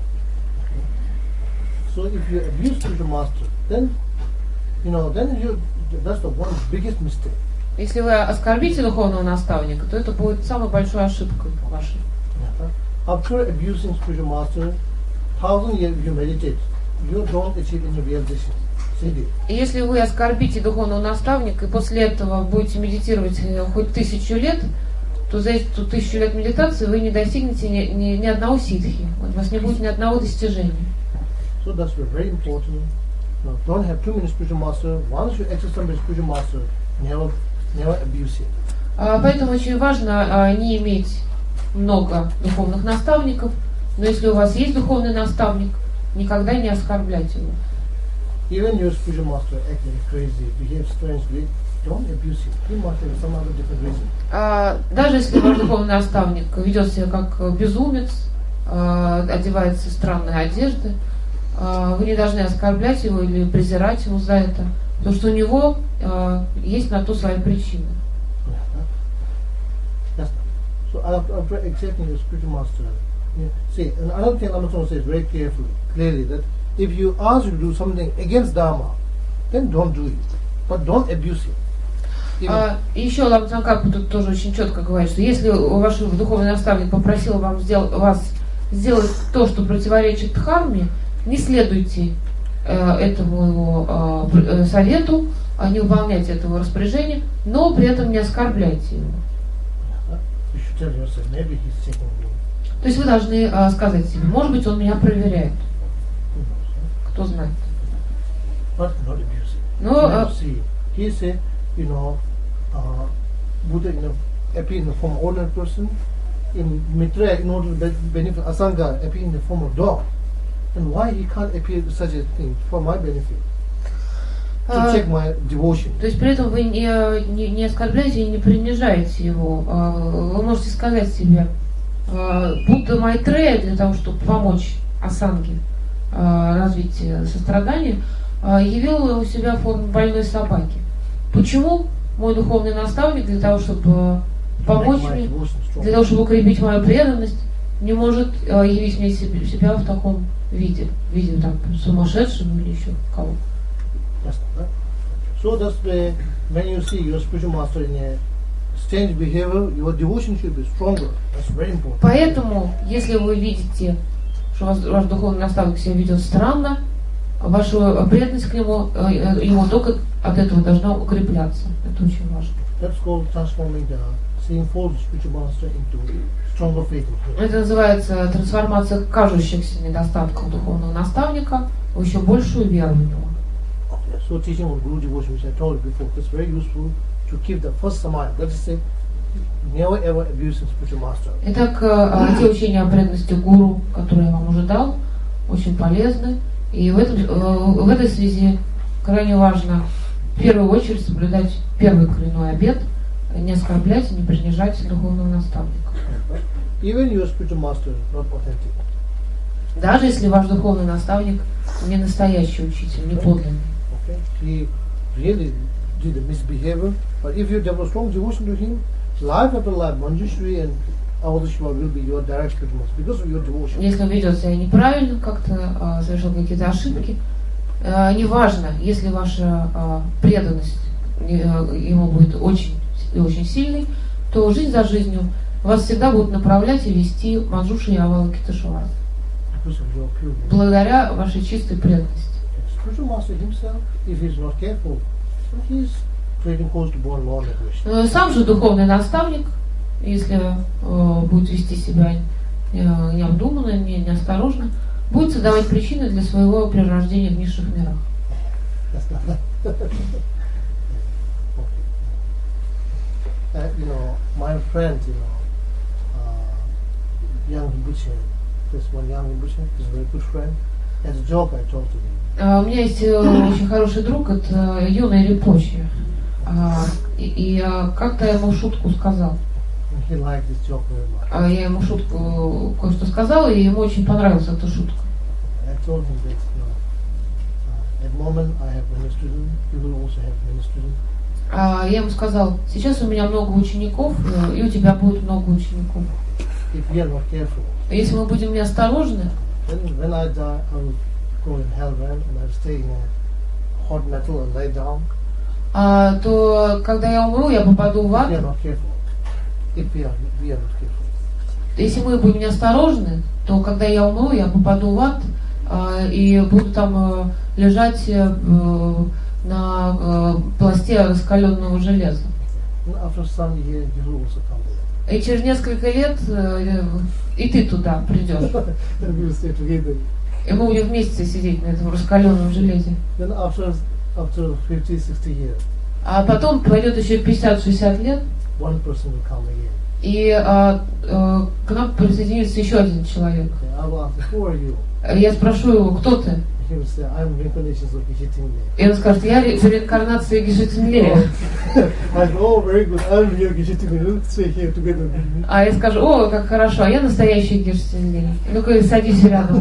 So if you abuse spiritual master, then you know, then you that's the one biggest mistake. Если вы оскорбите духовного наставника, то это будет самой большой ошибкой вашей. After abusing spiritual master, thousand years you meditate, you don't achieve any realization. See? И если вы оскорбите духовного наставника и после этого будете медитировать хоть тысячу лет, то за эту тысячу лет медитации вы не достигнете ни, ни, ни одного ситхи, у вас не будет ни одного достижения. So that's very important. Now, don't have too many spiritual master. Once you access some spiritual master, never, never abuse it. А, поэтому очень важно а, не иметь много духовных наставников, но если у вас есть духовный наставник, никогда не оскорбляйте его. Even your spiritual master acting crazy, behave strangely, don't abuse him. He must have some other different reason. А, даже если ваш духовный наставник ведет себя как безумец, а, одевается в странные одежды, а, вы не должны оскорблять его или презирать его за это, потому что у него а, есть на то свои причины. Yes. So after, after accepting your spiritual master, yeah, see, and another thing Amazon says very carefully, clearly that if you ask you to do something against Dharma, then don't do it, but don't abuse it. А, еще Ламцанкапа тут тоже очень четко говорит, что если ваш духовный наставник попросил вам сдел, вас сделать то, что противоречит дхарме, не следуйте э, этому его э, совету, а не выполняйте этого распоряжения, но при этом не оскорбляйте его. You should tell yourself, maybe he's checking me. То есть вы должны э, сказать себе, может быть, он меня проверяет. Кто знает. But not abuse it. Но Now, э, see, he said, you know, uh, Buddha in a, appear in the form of ordinary person. In Mitra, in order to be- benefit Asanga, appear in the form of dog. And why he can't appear such a thing for my benefit? To э, check my devotion. То есть при этом вы не, не, не оскорбляете и не принижаете его. Вы можете сказать себе, Будда Майтрея для того, чтобы помочь Асанге развить сострадание, явил у себя форму больной собаки. Почему мой духовный наставник для того, чтобы помочь Make my мне, devotion strong. для того, чтобы укрепить мою преданность, не может явить мне себе- себя в таком виде, в виде там, сумасшедшего или еще кого? That's right. So that's the when you see your spiritual master in a strange behavior, your devotion should be stronger. That's very important. Поэтому, если вы видите, что ваш, ваш духовный наставник себя ведет странно, ваша преданность к нему, э, э, ему только от этого должна укрепляться. Это очень важно. That's called transforming the sinful spiritual master into stronger faith. in him. Это называется трансформация кажущихся недостатков духовного наставника в еще большую веру в него. So teaching of Guru devotion, which I told you before, it's very useful to keep the first samaya. That is say, never ever abuse the spiritual master. Итак, э, те учения о преданности гуру, которые я вам уже дал, очень полезны. И в, этом, э, в этой связи крайне важно в первую очередь соблюдать первый коренной обет, не оскорблять и не принижать духовного наставника. Even your spiritual master is not authentic. Даже если ваш духовный наставник не настоящий учитель, не подлинный. Okay? He really did a misbehavior, but if you develop strong devotion to him, life after life, Manjushri and Avadishma will be your direct spiritual because of your devotion. Если он ведет себя неправильно, как-то а, совершил какие-то ошибки, а, неважно, если ваша а, преданность а, ему будет очень, очень сильной, то жизнь за жизнью вас всегда будут направлять и вести Манджуши и Авалокитешвара. Благодаря вашей чистой преданности. Spiritual master himself, if he is not careful, he is trading close to born law negation. Сам же духовный наставник, если э, будет вести себя э, необдуманно, не, неосторожно, будет создавать причины для своего перерождения в низших мирах. Uh, you know, my friend, you know, uh, young Rinpoche, this one young Rinpoche is a very good friend. As a joke, I told to him. Uh, у меня есть uh, очень хороший друг, это юный Ринпоче. Uh, и и uh, как-то я ему шутку сказал. He liked this joke very much. Uh, я ему шутку кое-что сказала, и ему очень понравилась эта шутка. I told him that, you know, uh, at the moment I have many students, you will also have many students. Uh, я ему сказал, сейчас у меня много учеников, и у тебя будет много учеников. If we are not careful, если мы будем неосторожны, then when I die, I will go in hellrealm and I will stay in a hot metal and lay down. Uh, то когда я умру, я попаду в ад. If we are not careful, if we are, we are not careful. Если мы будем неосторожны, то когда я умру, я попаду в ад uh, и буду там uh, лежать uh, на uh, пласте раскаленного железа. After some years, you will also come there. И через несколько лет uh, и ты туда придешь. And we will stay together. И мы будем вместе сидеть на этом раскаленном железе. Then after after fifty, sixty years, а потом пройдет еще пятьдесят-шестьдесят лет, one person will come again. И а, а, к нам присоединится еще один человек. Okay, I will ask, who are you? Я спрошу его, кто ты? He will say, I'm reincarnations of Geshe-Tingle. И он скажет, я реинкарнация Geshe-Tingleя. I go, oh, very good, I'm real Geshe-Tingle. Let's stay here together. А я скажу, о, как хорошо, а я настоящий Geshe-Tingleя. Ну-ка, садись рядом.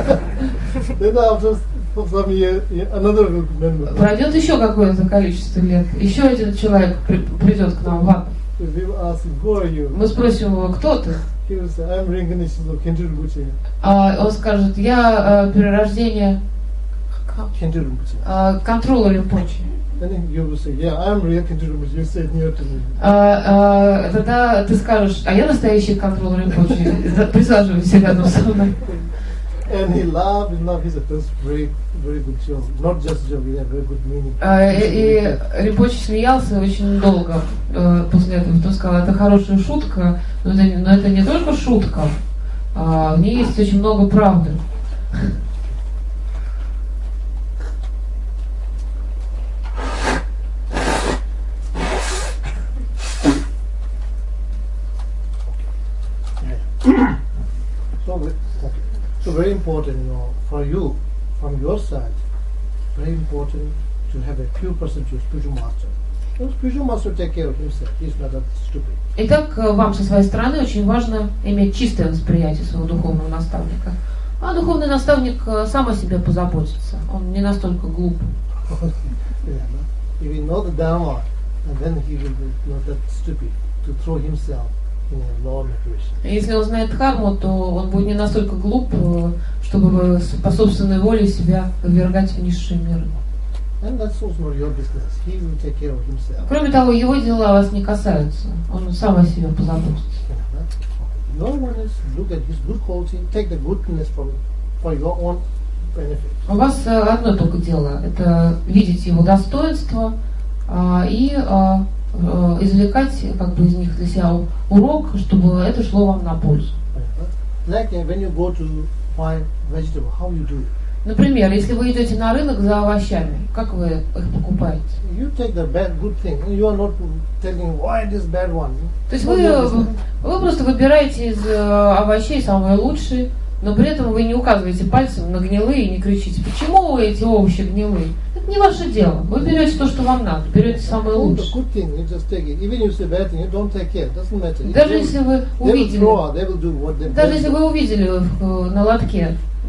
Then after some year, another member. Пройдет еще какое-то количество лет. Еще один человек при, придет к нам в ад. We will ask him, who are you? Мы спросим его, кто ты? He will say, I'm reincarnations of Khentu Rinpoche. А он скажет, я а, перерождение Khentu Rinpoche. а, контрола Ринпоче. Then you will say, yeah, I'm real Khentu Rinpoche. You say near to me. А, а, тогда ты скажешь, а я настоящий контрол Ринпоче. Присаживайся рядом со мной. And he laughed and laughed. He said, that's very, very good joke. Not just joke, it had very good meaning. А, и Ринпоче смеялся очень долго э, после этого. Он сказал, это хорошая шутка, но это, но это не только шутка, а в ней есть очень много правды. So, okay. So very important, you know, for you, from your side, very important to have a pure person to a spiritual master. The spiritual master take care of himself. He's not that stupid. Итак, вам со своей стороны очень важно иметь чистое восприятие своего духовного наставника. А духовный наставник сам о себе позаботится. Он не настолько глуп. Yeah, no? If he know the Dharma, and then he will be not that stupid to throw himself in a law negation. Если он знает дхарму, то он будет не настолько глуп, чтобы по собственной воле себя ввергать в низшие миры. And that's also not your business. He will take care of himself. Кроме того, его дела вас не касаются. Он сам о себе позаботится. No one is look at his good quality, take the goodness from for your own benefit. У вас одно только дело – это видеть его достоинства а, и а, а, извлекать как бы из них для себя урок, чтобы это шло вам на пользу. Like when you go to find vegetable, how you do it? Например, если вы идете на рынок за овощами, как вы их покупаете? You take the bad good thing. You are not telling why this bad one. То есть вы, вы просто выбираете из овощей самые лучшие, но при этом вы не указываете пальцем на гнилые и не кричите, почему эти овощи гнилые? Это не ваше дело. Вы берете то, что вам надо, берете самое лучшее. Даже если вы увидели, даже если вы увидели на лотке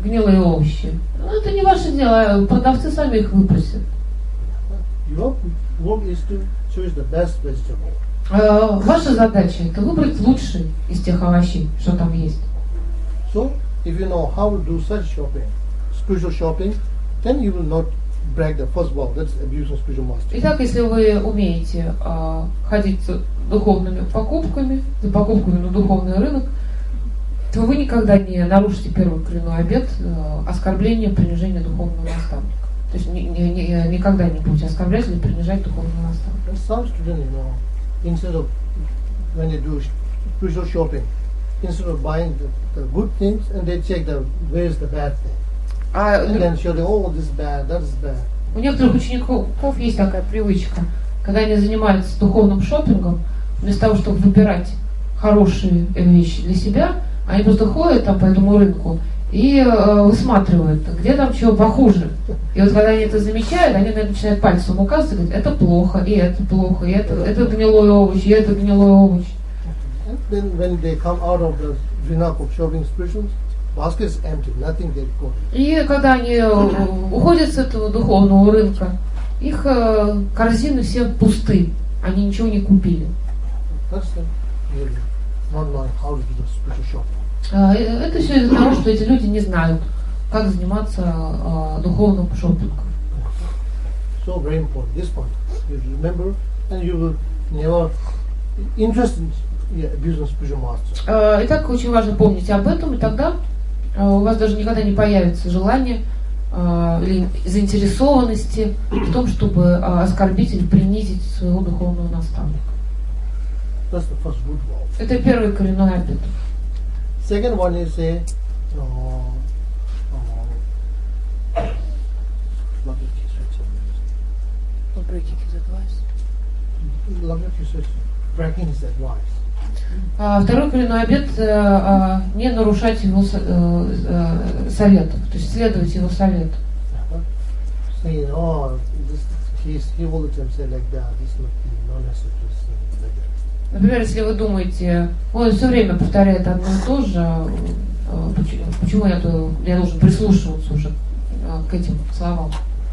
гнилые овощи. Ну, это не ваше дело, продавцы сами их выпросят. Your work is to choose the best vegetable. Uh, ваша задача это выбрать лучший из тех овощей, что там есть. So, if you know how to do such shopping, spiritual shopping, then you will not break the first vow. That's abusing spiritual master. Итак, если вы умеете uh, ходить с духовными покупками, за покупками на духовный рынок, то вы никогда не нарушите первый коренной обет uh, оскорбления, принижения духовного наставника. То есть ни, ни, ни, никогда не будете оскорблять или принижать духовного наставника. And some students, you know, instead of when they do spiritual shopping, instead of buying the, the good things, and they check the where's the bad thing, А, and then show them, oh, this is bad, that is bad. У некоторых учеников есть такая привычка, когда они занимаются духовным шопингом, вместо того, чтобы выбирать хорошие вещи для себя, они просто ходят там по этому рынку и э, высматривают, где там чего похуже. И вот когда они это замечают, они начинают пальцем указывать и говорят, это плохо, и это плохо, и это, это гнилой овощ, и это гнилой овощ. And then when they come out of the Vinaka of shopping spirituals, basket is empty, nothing they got. И когда они уходят с этого духовного рынка, их э, корзины все пусты, они ничего не купили. That's the really not knowing how to do the spiritual shopping. Это все из-за того, что эти люди не знают, как заниматься э, духовным шопингом. So very important, this point. You remember, and you will never interest in yeah, abusing spiritual master. Э, Итак, очень важно помнить об этом, и тогда э, у вас даже никогда не появится желание э, или заинтересованности в том, чтобы э, оскорбить или принизить своего духовного наставника. That's the first root vow. Это первый коренной обет. Second one is a uh, uh, Breaking his advice. breaking his advice. А второй коренной обет э, э, не нарушать его со- э, э, советов, то есть следовать его совету. Saying, oh, this he's he all the time say like that. This is not not necessary to say like that. Например, если вы думаете, он все время повторяет одно и то же, э, почему, почему я, то, я должен прислушиваться уже э, к этим словам?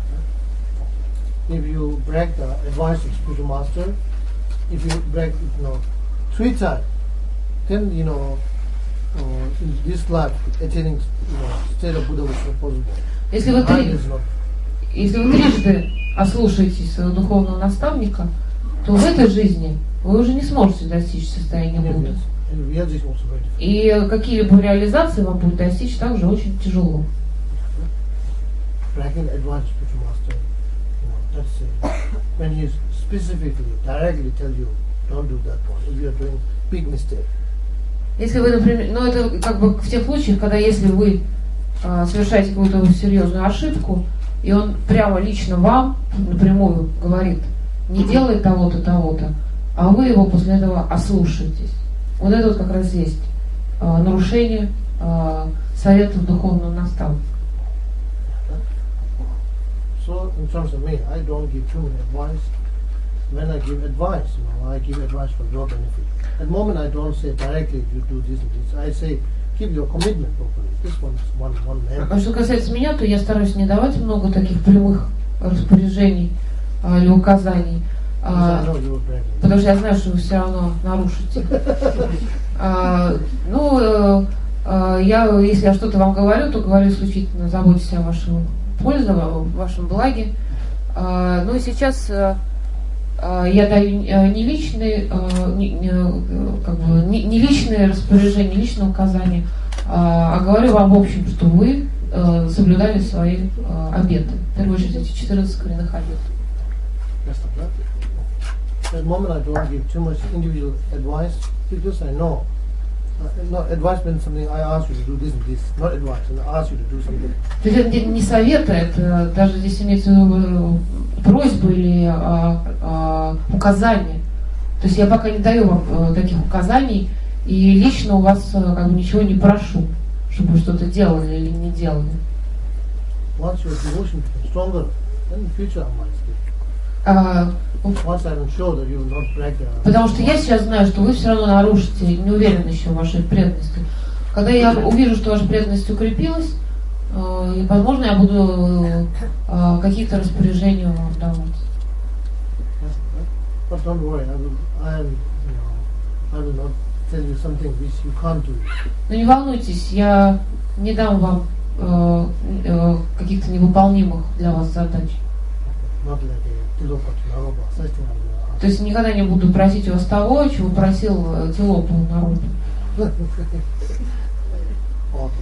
If you break the advice of spiritual master, if you break, you know, three times, then you know, uh, in this life, attaining, you know, state of Buddha is not possible. Если вы, Mind три, is not. если вы трижды ослушаетесь своего духовного наставника, то в этой жизни вы уже не сможете достичь состояния Будды. And realization also very different. И какие-либо реализации вам будет достичь также очень тяжело. Breaking the advice of spiritual master, you know, that's uh, when he specifically, directly tell you, don't do that one. If you are doing big mistake. Если вы, например, ну это как бы в тех случаях, когда если вы э, совершаете какую-то серьезную ошибку, и он прямо лично вам напрямую говорит, не делай того-то, того-то, а вы его после этого ослушаетесь. Вот это вот как раз есть э, нарушение э, советов духовного наставника. So in terms of me, I don't give too many advice. When I give advice, you know, I give advice for your benefit. At the moment, I don't say directly you do this and this. I say keep your commitment properly. This one is one one man. А что касается меня, то я стараюсь не давать много таких прямых распоряжений а, или указаний, а, Because I know you will break it. потому что я знаю, что вы все равно нарушите. А, ну, э, э, я, если я что-то вам говорю, то говорю исключительно заботьтесь о вашем пользе, о вашем благе. А, ну и сейчас э, э, я даю э, не личные, э, не, не, э, как бы, не, не личные распоряжения, не личные указания, а, а говорю вам в общем, что вы э, соблюдали свои э, обеты. В первую очередь эти четырнадцать коренных обетов. That's the plan. At the moment, I don't give too much individual advice because I know. Uh, no, advice means something I ask you to do this and this, not advice, and I ask you to do something. То есть это не- не советы, это даже здесь имеется в виду э, просьбы или а, а, указания. То есть я пока не даю вам э, таких указаний, и лично у вас э, как бы ничего не прошу, чтобы вы что-то делали или не делали. Once your devotion becomes stronger, then in future I might speak. А, ну, Once I am sure that you will not break the. потому что я сейчас знаю, что вы все равно нарушите, не уверен еще в вашей преданности. Когда я увижу, что ваша преданность укрепилась, э, и, возможно, я буду э, какие-то распоряжения вам давать. But don't worry, I will, I am, you know, I will not tell you something which you can't do. Но не волнуйтесь, я не дам вам э, э, каких-то невыполнимых для вас задач. Not like a Tilopat Naropa, such thing I will То есть никогда не буду просить у вас того, чего просил э, Тилопа народу. ask. Okay.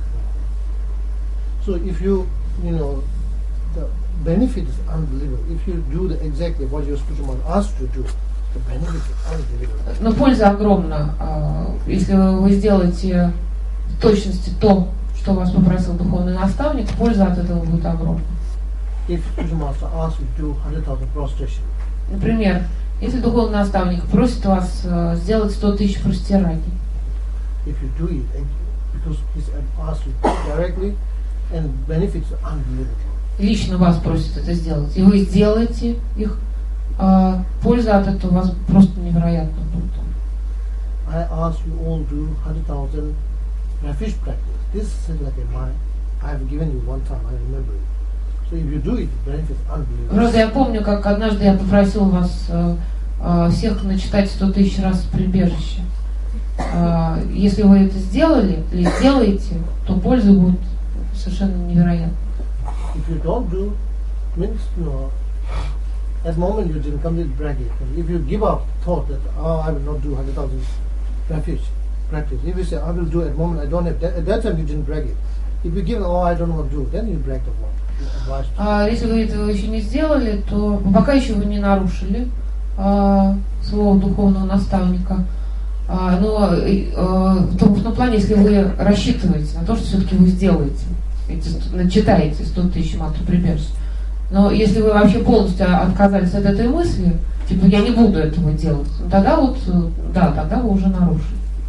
So if you, you know, the benefit is unbelievable. If you do the, exactly what your spiritual master asked you to do, the benefit is unbelievable. Но польза огромна. э, Если вы сделаете в точности то, что вас попросил духовный наставник, польза от этого будет огромна. If spiritual master asks you to do one hundred thousand prostration, Например, если духовный наставник просит вас э, сделать сто тысяч простираний, if you do it, and because he's asked you directly, and benefits are unbelievable. лично вас просит это сделать, и вы сделаете их, э, польза от этого у вас просто невероятно будет. I ask you all to do one hundred thousand refuge practice. This is like a mind. I have given you one time, I remember it. So if you do it, the benefits are unbelievable. Просто я помню, как однажды я попросил вас э, э, всех начитать сто тысяч раз прибежище. Э, если вы это сделали или сделаете, то польза будет совершенно невероятна. If you don't do, means, you know, at the moment you didn't complete bracket. If you give up thought that, oh, I will not do one hundred thousand refuge practice. If you say, I will do at the moment, I don't have, that, at that time you didn't brag it. If you give, oh, I don't want to do, then you brag the one. А если вы этого еще не сделали, то пока еще вы не нарушили а, своего духовного наставника. А, но а, в том, в том плане, если вы рассчитываете на то, что все-таки вы сделаете, начитаете сто тысяч мантру прибежищ. Но если вы вообще полностью отказались от этой мысли, типа я не буду этого делать, тогда вот, да, тогда вы уже нарушили.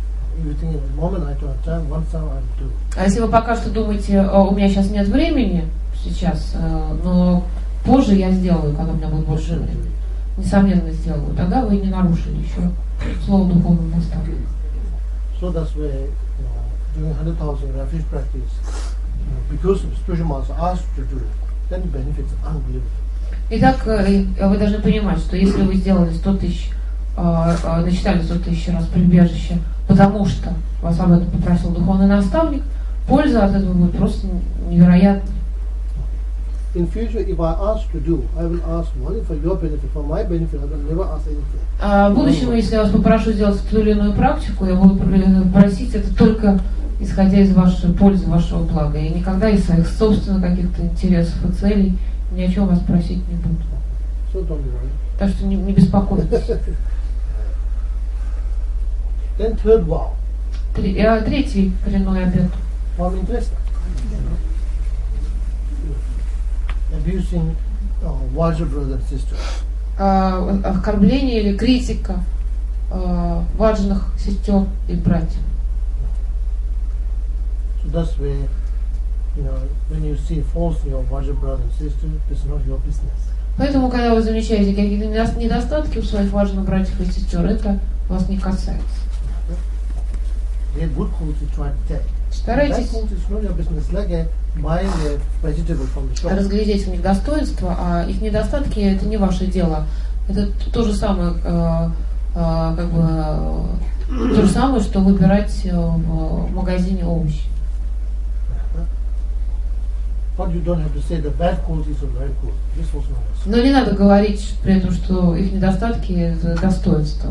А если вы пока что думаете, у меня сейчас нет времени, сейчас, но позже я сделаю, когда у меня будет больше времени, несомненно сделаю, тогда вы не нарушили еще слово духовного наставника. So that's why, you know, doing one hundred thousand refuge practice, you know, because the spiritual master asked to do it, then the benefits are unbelievable. Итак, вы должны понимать, что если вы сделали сто тысяч, начитали сто тысяч раз прибежище, потому что вас об этом попросил духовный наставник, польза от этого будет просто невероятной. In future, if I ask to do, I will ask only for your benefit, for my benefit. I will never ask anything. А в будущем, если я вас попрошу сделать ту или иную практику, я буду просить это только исходя из вашей пользы, вашего блага, и никогда из своих собственных каких-то интересов и целей ни о чем вас просить не буду. So don't worry. Так что не, не беспокойтесь. Then third vow. Три, а, третий коренной обет. How interesting. Abusing uh, wiser brothers and sisters. А, оскорбление или критика а, важных сестер и братьев. So that's where, you know, when you see faults in your wiser brothers and sisters, it's not your business. Поэтому, когда вы замечаете какие-то недостатки у своих важных братьев и сестер, это вас не касается. They're good qualities to try to take. Старайтесь разглядеть у них достоинства, а их недостатки это не ваше дело. Это то же самое, э, э, как бы, э, то же самое, что выбирать в магазине овощи. Но не надо говорить при этом, что их недостатки это достоинства.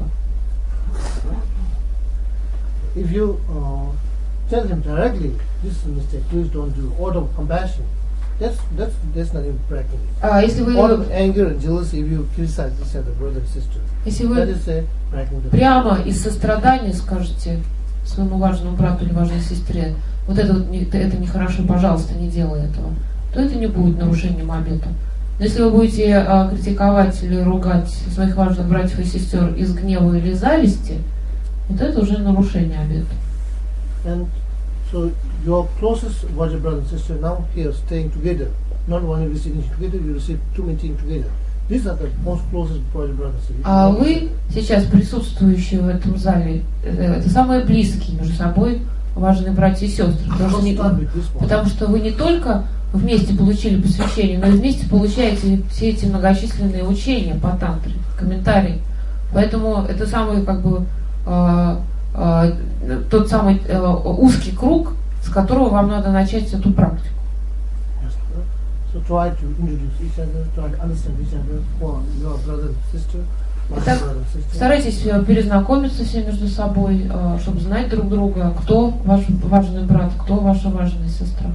If you uh, tell him directly, this is a mistake, please don't do, out of compassion, that's that's that's not in practice. А если вы out of anger and jealousy, if you criticize this other brother and sister, если вы that is a practice. Прямо из сострадания скажете своему важному брату или важной сестре, вот это вот не, это нехорошо, пожалуйста, не делай этого, то это не будет нарушением обета. Но если вы будете а, критиковать или ругать своих важных братьев и сестер из гнева или зависти, вот это уже нарушение обета. And so your closest brother and sister now here staying together, not only receiving together, you receive two meetings together. These are the most closest brother and sister. А вы сейчас присутствующие в этом зале, это самые близкие между собой важные братья и сестры. Потому что, не, потому что вы не только вместе получили посвящение, но и вместе получаете все эти многочисленные учения по тантре, комментарии. Поэтому это самый, как бы, э, э, тот самый э, узкий круг, с которого вам надо начать эту практику. So try to introduce each other, try to understand each other, for your brother and sister. Итак, старайтесь перезнакомиться все между собой, чтобы знать друг друга, кто ваш важный брат, кто ваша важная сестра.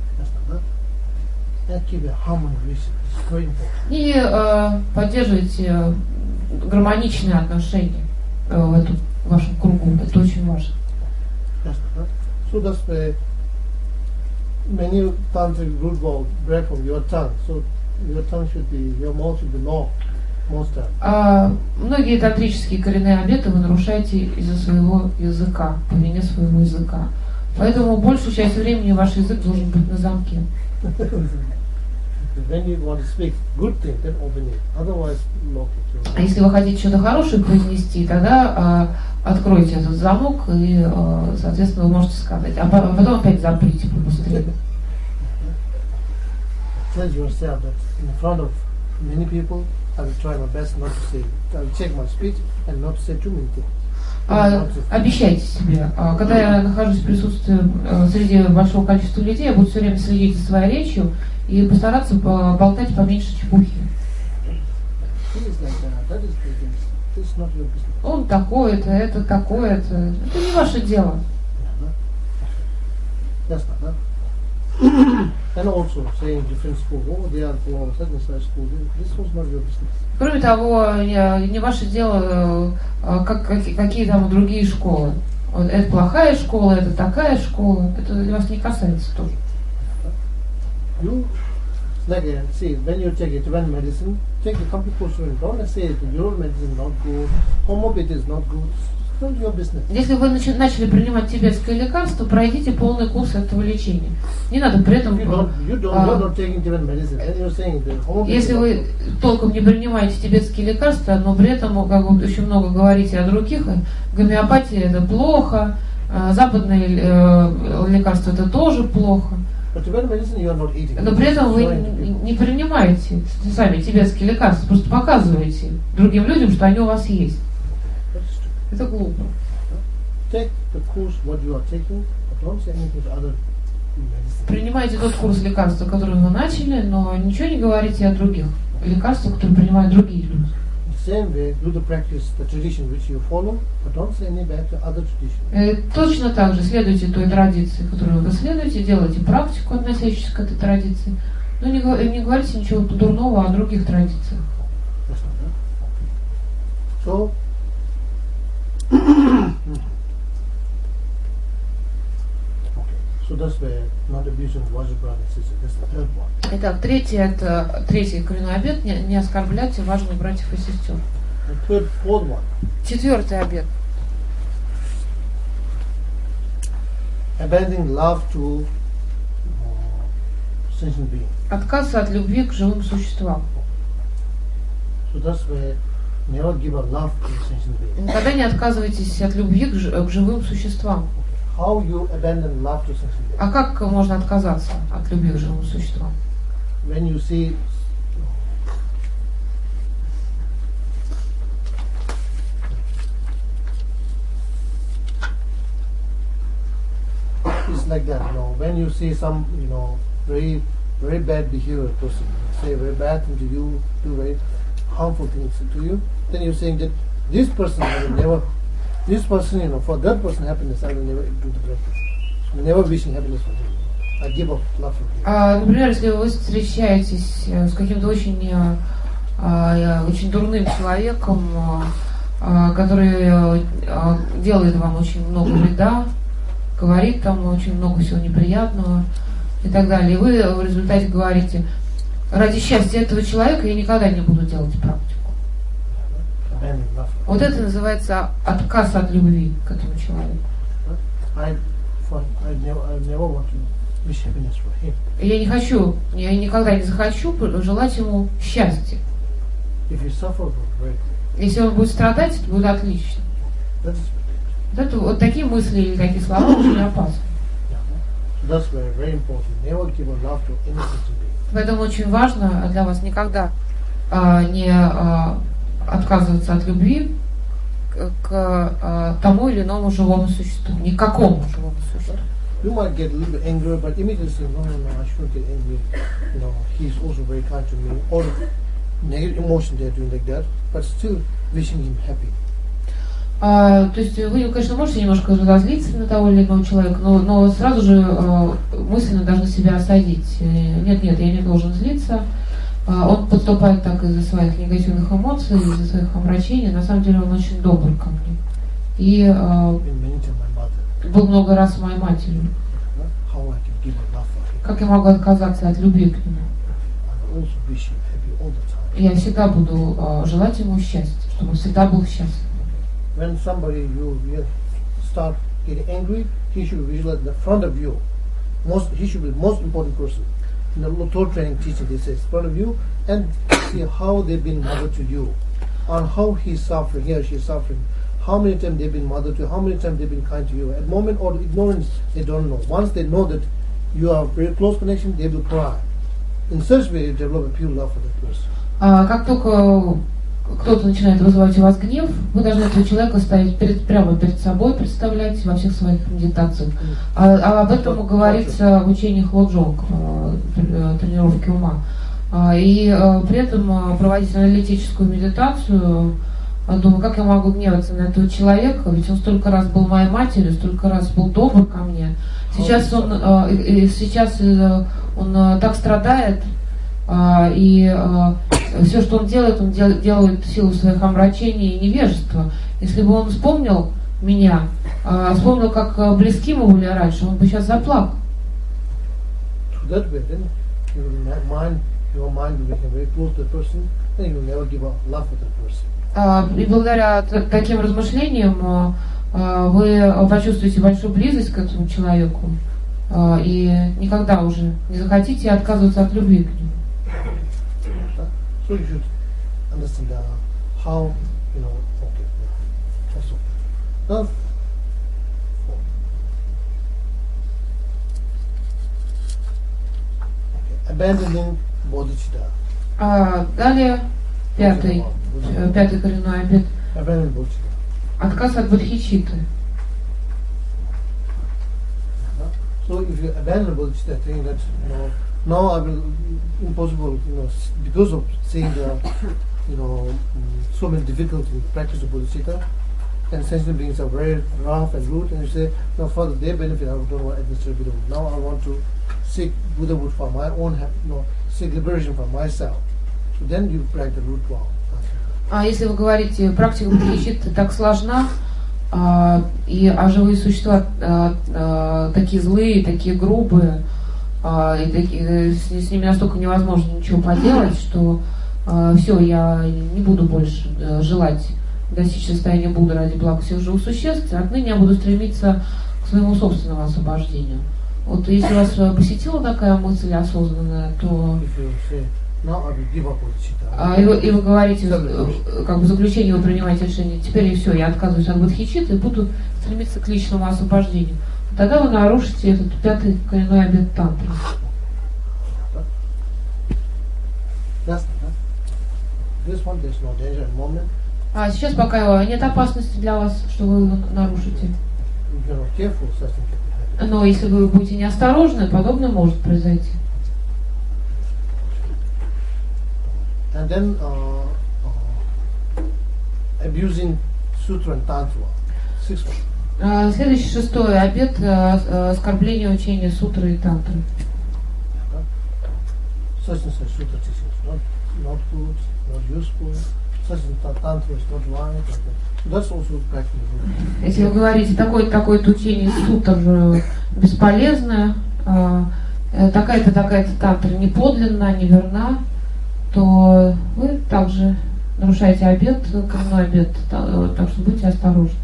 И э, поддерживайте гармоничные отношения э, в этом вашем кругу. Это очень важно. So that's why many tantric root will break from your tongue. So your tongue should be, your mouth should be long. А многие тантрические коренные обеты вы нарушаете из-за своего языка, по вине своего языка. Поэтому большую часть времени ваш язык должен быть на замке. А если вы хотите что-то хорошее произнести, тогда а, откройте этот замок и, а, соответственно, вы можете сказать. А потом опять заприте побыстрее. I will try my best not to say. I will check my speech and not say too many things. А, обещайте себе, а, когда я нахожусь в присутствии а, среди большого количества людей, я буду все время следить за своей речью и постараться а, болтать поменьше чепухи. Он такой-то, это такое-то. Это не ваше дело. And also saying different school, oh, they are from such and such school. This was not your business. Кроме того, не, не ваше дело, как, какие, какие там другие школы. Это плохая школа, это такая школа. Это вас не касается тоже. You, like, see, when you take Tibetan medicine, take the complete course of it. Don't say your medicine is not good, homeopathy is not good. Если вы начали принимать тибетское лекарство, пройдите полный курс этого лечения. Не надо при этом... You don't, you don't а, если вы толком не принимаете тибетские лекарства, но при этом как бы, очень много говорите о других, гомеопатия это плохо, западные э, лекарства это тоже плохо. Но при этом вы не принимаете сами тибетские лекарства, просто показываете другим людям, что они у вас есть. Это глупо. Принимайте тот курс лекарства, который вы начали, но ничего не говорите о других лекарствах, которые принимают другие люди. Точно так же следуйте той традиции, которую вы следуете, делайте практику, относящуюся к этой традиции, но не, не говорите ничего дурного о других традициях. So, So that's where not abusing ваших брат и сестер. That's the third one. Итак, третий это третий коренной обет, не, не оскорбляйте важных братьев и сестер. The third, fourth one. Четвертый обет. Abandoning love to uh, sentient being. Отказ от любви к живым существам. So that's where never give up love to sentient being. Никогда не отказывайтесь от любви к, ж, к живым существам. How you abandon love to sentient being? А как можно отказаться от любви к живым существам? When you see it's like that, you know, when you see some, you know, very very bad behavior person, say very bad thing to you, do very harmful things to you, then you're saying that this person I will never, this person, you know, for that person happiness, I will never do the practice. So never wishing happiness for him. I give up love for him. А, например, если вы встречаетесь с каким-то очень, а, очень дурным человеком, а, который а, делает вам очень много вреда, говорит там очень много всего неприятного и так далее, и вы в результате говорите: ради счастья этого человека я никогда не буду делать практику. Вот это называется отказ от любви к этому человеку. Я не хочу, я никогда не захочу желать ему счастья. Если он будет страдать, это будет отлично. Вот, это, вот такие мысли или такие слова очень опасны. So that's very, very important. Never give a love to innocent being. Поэтому очень важно для вас никогда а, не а, отказываться от любви к, к а, тому или иному живому существу, никакому живому существу. You might get a little bit angry, but immediately say, no, no, no, I shouldn't get angry. You know, he's also very kind to me. Or negative emotion they're doing like that, but still wishing him happy. А, то есть вы, конечно, можете немножко разозлиться на того или иного человека, но, но сразу же а, мысленно должны себя осадить. Нет, нет, я не должен злиться. А, он поступает так из-за своих негативных эмоций, из-за своих омрачений. На самом деле он очень добр ко мне. И а, был много раз моей матерью. Как я могу отказаться от любви к нему? Я всегда буду а, желать ему счастья, чтобы он всегда был счастлив. When somebody you, you start getting angry, he should be visualized in the front of you. Most, he should be the most important person. In the Thought training teaching, they say, in front of you, and see how they've been mother to you, and how he's suffering, he or she is suffering, how many times they've been mother to you, how many times they've been kind to you. At the moment or ignorance, they don't know. Once they know that you have very close connection, they will cry. In such way, you develop a pure love for that person. А, как только кто-то начинает вызывать у вас гнев, вы должны этого человека ставить перед, прямо перед собой, представлять во всех своих медитациях. А, а об этом говорится в учениях Лоджонг, тренировки ума. А, и а, при этом проводить аналитическую медитацию, думаю, как я могу гневаться на этого человека, ведь он столько раз был моей матерью, столько раз был добр ко мне. Сейчас он, а, и, сейчас он а, так страдает, а, и а, все, что он делает, он дел, делает в силу своих омрачений и невежества. Если бы он вспомнил меня, а, вспомнил, как близки мы были раньше, он бы сейчас заплакал. А, и благодаря таким размышлениям а, вы почувствуете большую близость к этому человеку а, и никогда уже не захотите отказываться от любви к нему. So you should understand uh, how, you know, okay, that's okay. Now, okay. Abandoning bodhicitta. А, далее, пятый, пятый коренной обет. Abandoning bodhicitta. Отказ от бодхичитты. So if you abandon bodhicitta, saying that, you know, now I will impossible, you know, because of seeing the, you know, so many difficulties in practice of bodhicitta, and sensitive beings are very rough and rude, and you say, no, for their benefit, I don't want to administer Buddhahood. Now I want to seek Buddhahood for my own, you know, seek liberation for myself. So then you practice the root vow. А если вы говорите, практика бодхичитты так сложна, а, и, а живые существа а, а, такие злые, такие грубые, а, и такие, с, с ними настолько невозможно ничего поделать, что а, все, я не буду больше а, желать достичь состояния Будды ради блага всех живых существ, отныне я буду стремиться к своему собственному освобождению. Вот если вас посетила такая мысль осознанная, то а, и, вы, и вы говорите, как бы в заключении вы принимаете решение, теперь все, я отказываюсь от бодхичитты и буду стремиться к личному освобождению. Тогда вы нарушите этот пятый коренной обет тантры. А сейчас пока нет опасности для вас, что вы его нарушите. Но если вы будете неосторожны, подобное может произойти. And then uh, uh, abusing sutra and tantra. Six one. Uh, следующий шестой обет uh, uh, оскорбление учения сутры и тантры. Such and such sutra teachings not not good, not useful. Such and tantra is not right. That's also practicing. Если вы говорите, такое-то такое-то учение сутр бесполезное, uh, такая-то такая-то тантра неподлинна, неверна, то вы также нарушаете обет, коренной обет, так что будьте осторожны.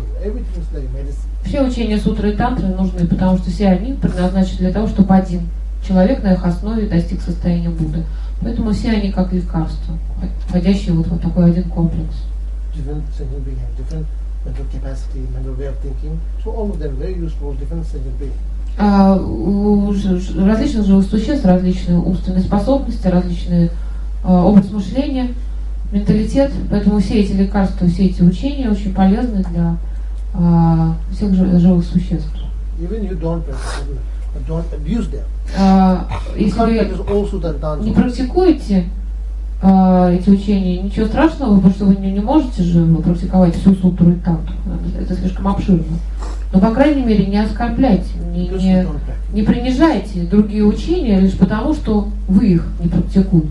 Все учения сутры и тантры нужны, потому что все они предназначены для того, чтобы один человек на их основе достиг состояния Будды. Поэтому все они как лекарства, входящие вот в такой один комплекс. Different sentient beings have different mental capacity, mental way of thinking. So all of them very useful, different sentient beings. А, у различных живых существ различные умственные способности, различный а, образ мышления, менталитет. Поэтому все эти лекарства, все эти учения очень полезны для а, всех живых существ. Even you don't practice, don't abuse them. А, если вы не практикуете а, эти учения, ничего страшного, потому что вы не, не можете же практиковать всю сутру и тантру. Это слишком обширно. Но, по крайней мере, не оскорбляйте, не, не, не принижайте другие учения лишь потому, что вы их не практикуете.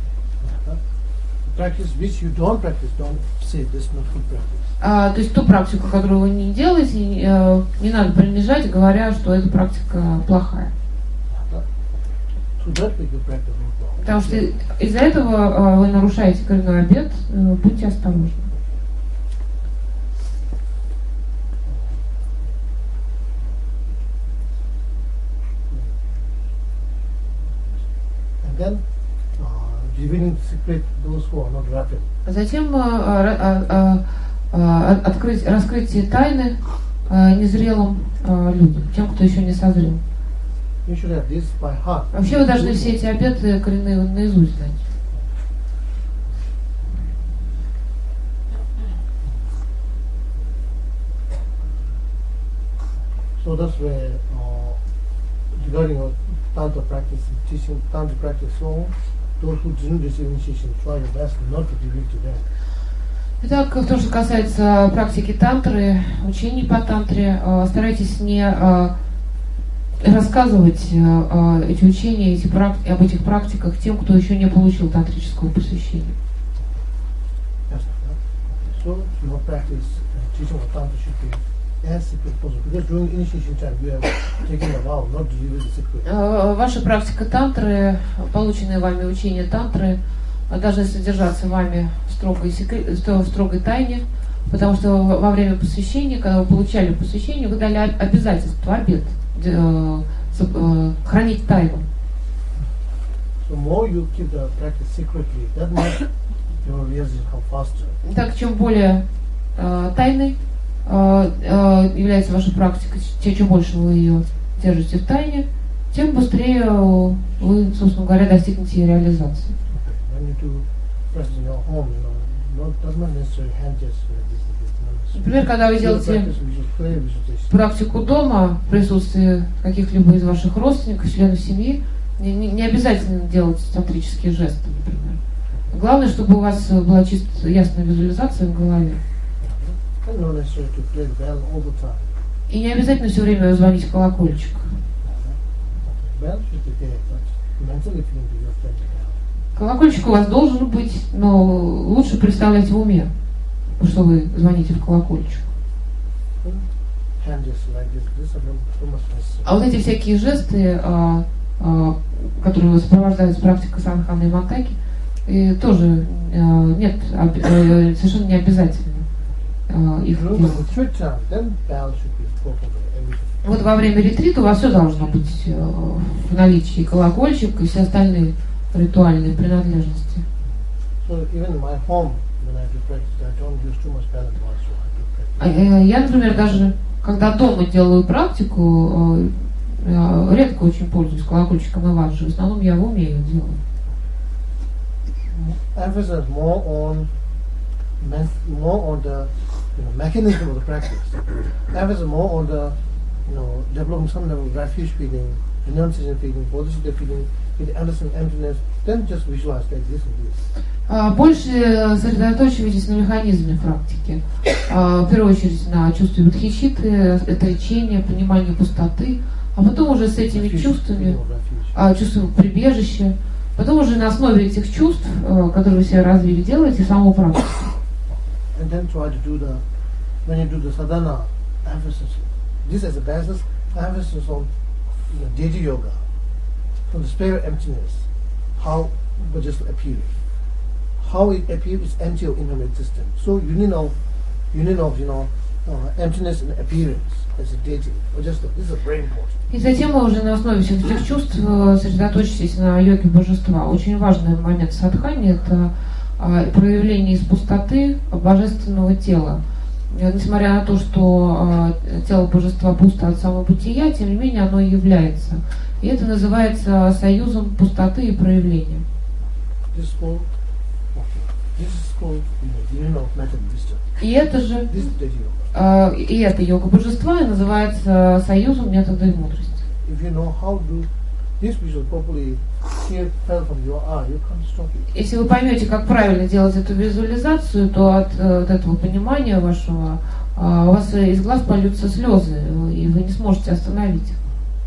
А, то есть ту практику, которую вы не делаете, не, не надо принижать, говоря, что эта практика плохая. Потому что из-за этого вы нарушаете коренной обет, будьте осторожны. Then, uh, revealing the secret those who are not rapid. Затем а, а, а, открыть, раскрытие тайны а, незрелым а, людям, тем, кто еще не созрел. You should have this by heart. Вообще вы должны все эти обеты коренные наизусть знать. So that's where uh, regarding our Tantra practice, teaching Tantra practice, so those who didn't receive initiation, try your best not to reveal to them. Итак, в том, что касается практики тантры, учений по тантре, старайтесь не рассказывать эти учения, эти практи- об этих практиках тем, кто еще не получил тантрического посвящения. Yes, so your practice, uh, teaching of Tantra should be as secret as possible. Because during initiation time, you have taken a vow not to reveal the secret. Ваша практика тантры, полученные вами учения тантры, должны содержаться вами в строгой, секрет, в строгой тайне, потому что во время посвящения, когда вы получали посвящение, вы дали обязательство, обет хранить тайну. So more you keep the practice secretly, that much your realization come faster. Так, чем более э, тайной э, э, является ваша практика, чем больше вы ее держите в тайне, тем быстрее вы, собственно говоря, достигнете реализации. When you do practice in your home, you know, not, does not necessarily hand gesture like this. Например, когда вы делаете практику дома в присутствии каких-либо из ваших родственников, членов семьи, не, не, не обязательно делать тантрические жесты, например. Главное, чтобы у вас была чисто ясная визуализация в голове. И не обязательно все время звонить в колокольчик. Колокольчик у вас должен быть, но лучше представлять в уме, что вы звоните в колокольчик. А вот эти всякие жесты, а, а, которые сопровождают практикой санханы и мантаки, и тоже а, нет, а, а, совершенно не обязательно а, их делать. Вот во время ретрита у вас все должно быть а, в наличии: колокольчик и все остальные ритуальные принадлежности. So even in my home, when I do practice, I don't use too much balance also. I do practice. Я, например, даже когда дома делаю практику, редко очень пользуюсь колокольчиком и ваджи. В основном я в уме ее делаю. Emphasis more on more on the you know, mechanism of the practice. Emphasis more on the you know developing some level of refuge feeling, renunciation feeling, bodhisattva feeling. Then just visualize like this and this. Больше сосредоточивайтесь на механизме практики. В первую очередь на чувстве бодхичитты, отречения, понимании пустоты, а потом уже с этими чувствами, чувством прибежища, потом уже на основе этих чувств, которые вы себе развили, делаете саму практику. And then try to do the, when you do the sadhana, emphasis, this as a basis, emphasis on you know, Deji yoga. From the spare emptiness, how it just appears. How it appears is empty of inherent existence. So union of, union of you know, uh, emptiness in appearance as a deity. Or just this is very important. И затем мы уже на основе всех этих чувств сосредоточились на йоге божества. Очень важный момент садхани – это а, проявление из пустоты божественного тела. И, несмотря на то, что а, тело божества пусто от самого бытия, тем не менее оно и является. И это называется союзом пустоты и проявления. This is called, this is called the union of matter and wisdom. И это же, This is the yoga. а, и это йога божества и называется союзом метода и мудрости. If you know how to this visual properly here fell from your eye, you can't stop it. Если вы поймете, как правильно делать эту визуализацию, то от, от этого понимания вашего а, у вас из глаз польются слезы, и вы не сможете остановить их.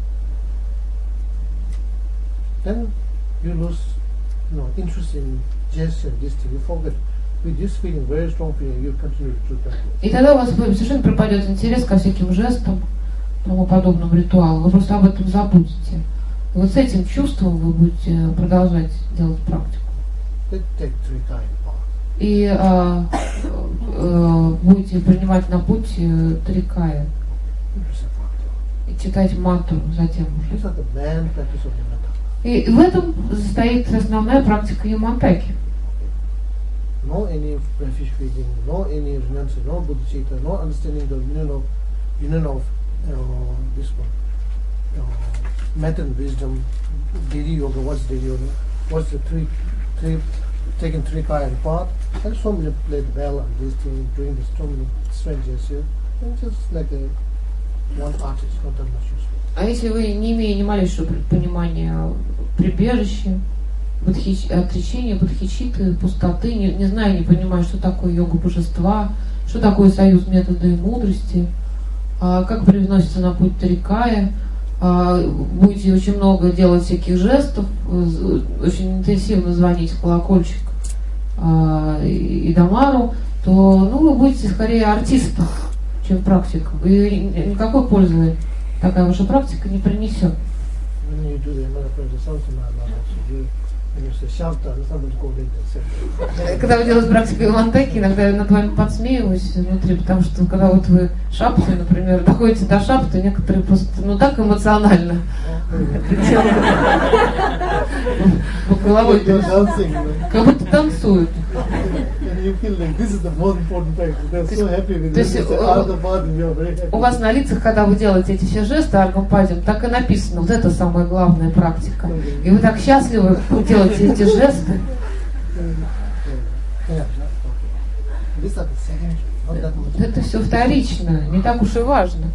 Then you lose, you know, interest in gesture, this thing. You forget. With this feeling, very strong feeling, you continue to practice. И тогда у вас совершенно пропадет интерес ко всяким жестам, тому подобным ритуалам. Вы просто об этом забудете. И вот с этим чувством вы будете продолжать делать практику. Then take three kind path. И а, а, будете принимать на путь три кая. Interesting factor. И читать мантру затем уже. These are the main practice of the metta. И в этом состоит основная практика ямантаки. No any fish feeding, no any renunciation, no bodhicitta, no understanding the union of union of uh, this one, uh, metta and wisdom, Diri yoga. What's Diri yoga? What's the three, three, taking three kaya and path? And so many played well on this thing, doing this so many strange gestures, and just like a one artist, not that much useful. А если вы, не имея ни малейшего понимания прибежища, бодхич... отречения, бодхичиты, пустоты, не, не зная, не понимая, что такое йога божества, что такое союз метода и мудрости, а, как привносится на путь тарикая, а, будете очень много делать всяких жестов, очень интенсивно звонить в колокольчик а, и, и дамару, то ну, вы будете скорее артистом, чем практиком. И никакой пользы такая ваша практика не принесет. Когда вы делаете практику ямантаки, иногда я над вами подсмеиваюсь внутри, потому что когда вот вы шапты, например, доходите до шапты, некоторые просто, ну так эмоционально. Головой как будто танцуют. То есть у вас на лицах, когда вы делаете эти все жесты аргампадием, так и написано, вот это самая главная практика. И вы так счастливы делаете эти жесты. Это все вторично, не так уж и важно.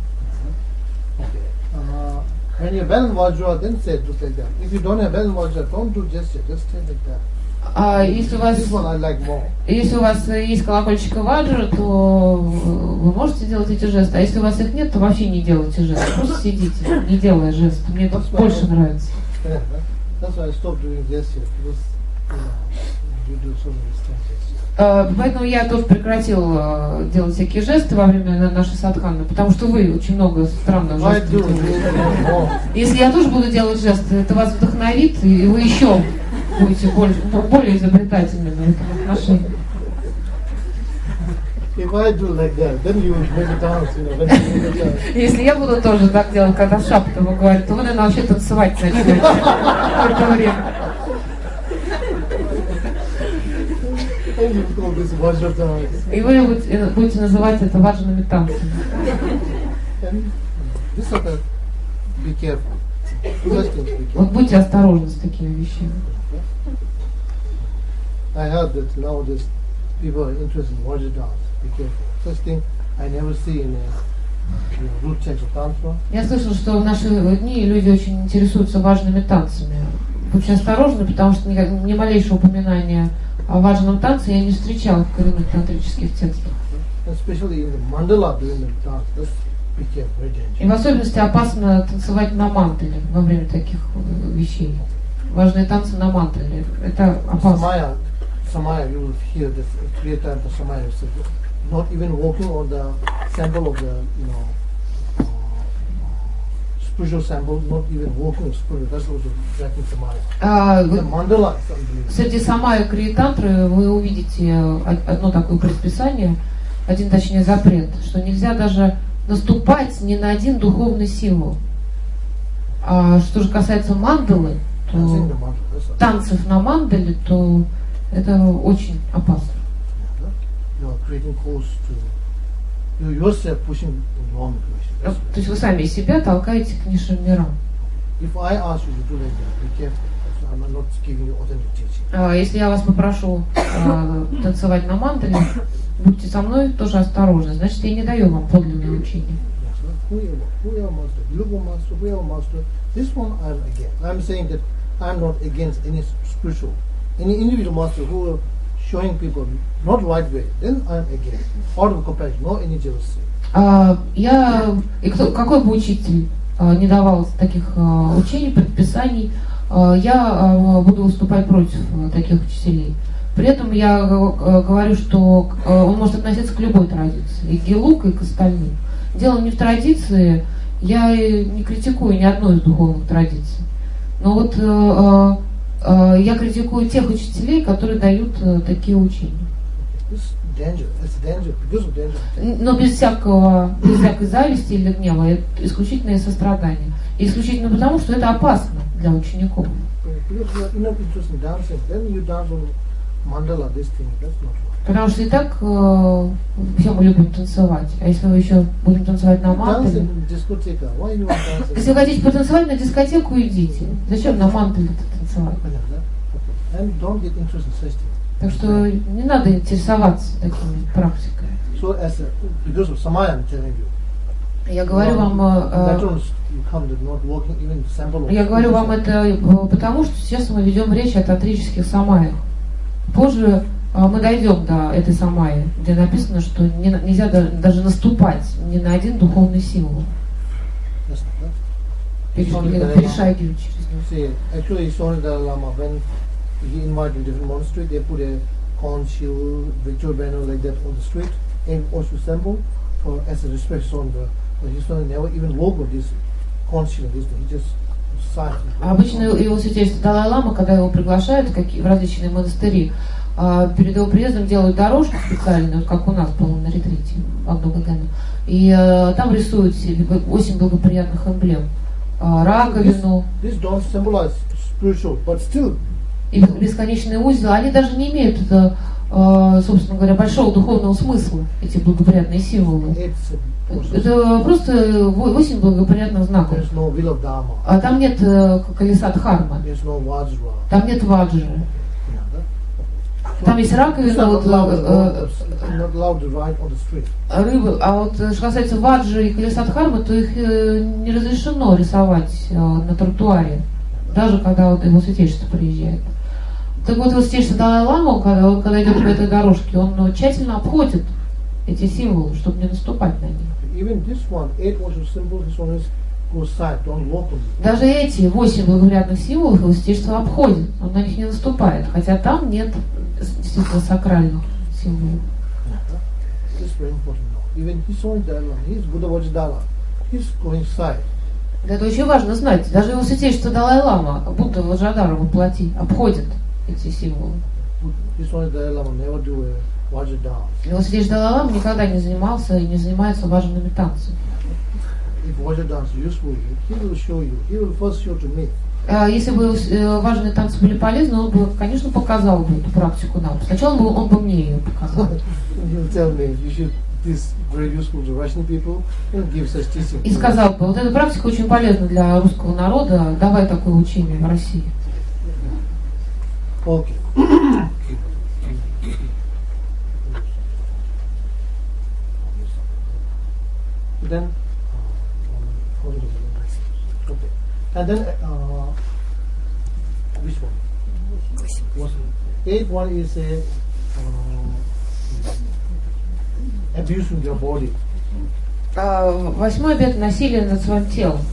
When you balance vajra, then say just like that. If you don't have balance vajra, don't do gesture, just stay like that. А если у вас, This one I like more. Если у вас есть колокольчик и ваджра, то вы можете делать эти жесты. А если у вас их нет, то вообще не делайте жесты. Просто сидите, не делая жесты. Мне это больше нравится. Yeah, that's why I stopped doing gesture because you know, you do so many strange gestures. Поэтому я тоже прекратил делать всякие жесты во время нашей садханы, потому что вы очень много странных жестов делаете. Если я тоже буду делать жесты, это вас вдохновит, и вы еще будете более, более изобретательными в этом отношении. Если я буду тоже так делать, когда шапка вы говорите, то вы, наверное, вообще танцевать начнете в это время. И вы будете, будете называть это ваджранными танцами. Вот будьте осторожны с такими вещами. I heard that nowadays people are interested in Vajra dance. Be careful. Such thing I never see in a, in a root text of tantra. Я слышал, что в наши дни люди очень интересуются важными танцами. Очень осторожны, потому что ни, ни малейшего упоминания о важном танце я не встречала в коренных тантрических текстах. Especially in the mandala during the dance. Just be careful, very dangerous. И в особенности опасно танцевать на мантеле во время таких вещей. Важные танцы на мантеле. Это опасно. Samaya, Samaya, you will hear this three times the Samaya. So not even walking on the sample of the, you know, uh, spiritual sample, not even walking on spiritual. That's also tracking Samaya. А, the mandala is unbelievable. Среди самая крии тантры вы увидите одно такое предписание. один, точнее, запрет, что нельзя даже наступать ни на один духовный символ. А что же касается мандалы, то танцев на мандале, то это очень опасно. То есть вы сами себя толкаете к низшим мирам. Если я вас попрошу э, танцевать на мандале, будьте со мной тоже осторожны. Значит, я не даю вам подлинное учение. А, я, и кто, какой бы учитель а, не давал таких а, учений, предписаний, а, я а, буду выступать против а, таких учителей. При этом я а, говорю, что а, он может относиться к любой традиции, и к Гелук, и к остальным. Дело не в традиции, я не критикую ни одной из духовных традиций. Но вот а, а, я критикую тех учителей, которые дают а, такие учения. Но без всякого, без всякой зависти или гнева, это исключительное сострадание. И исключительно потому, что это опасно для учеников. Потому что и так э, все мы любим танцевать. А если мы еще будем танцевать на мандале... Если вы хотите потанцевать на дискотеку, идите. Зачем на мандале танцевать? Так что не надо интересоваться такими практиками. So as a, because of Samaya, I'm telling you. Я говорю вам, э, я говорю вам это потому, что сейчас мы ведем речь о тантрических самаях. Позже э, мы дойдем до этой самаи, где написано, что не, нельзя даже наступать ни на один духовный символ. Перешагивать через него. He invited different monasteries. They put a corn shield, Victor banner like that on the street, and also symbol for as a respect on the. But his son never even walk with this corn shield. This he just signed. Обычно его святейшество Далай-лама, когда его приглашают в различные монастыри, перед его приездом делают дорожку специальную, как у нас было на ретрите в Абдул-Гагану, и там рисуют себе восемь благоприятных эмблем, раковину. This, this don't symbolize spiritual, but still. И бесконечные узлы, они даже не имеют, это, собственно говоря, большого духовного смысла, эти благоприятные символы. Это просто восемь благоприятных знаков. А там нет колеса Дхарма, там нет ваджры. Там есть раковина, вот, рыбы, а вот что касается ваджры и колеса Дхармы, то их не разрешено рисовать на тротуаре, даже когда вот его святейшество приезжает. Так вот, его святейшество Далай-лама, когда, он, когда идет по этой дорожке, он тщательно обходит эти символы, чтобы не наступать на них. Даже эти восемь благоприятных символов его святейшество обходит, он на них не наступает, хотя там нет действительно сакральных символов. Это очень важно знать. Даже его святейшество Далай-лама, будто Ваджрадхара воплоти, обходит эти символы. Его святейшество Далай-лама никогда не занимался и не занимается важными танцами. Если бы важные танцы были полезны, он бы, конечно, показал бы эту практику нам. Сначала бы он бы мне ее показал. И сказал бы, вот эта практика очень полезна для русского народа, давай такое учение в России. Okay. Then, okay. And then, uh, which one? Eighth one is a uh, abusing your body. Восьмой обет — насилие над своим телом.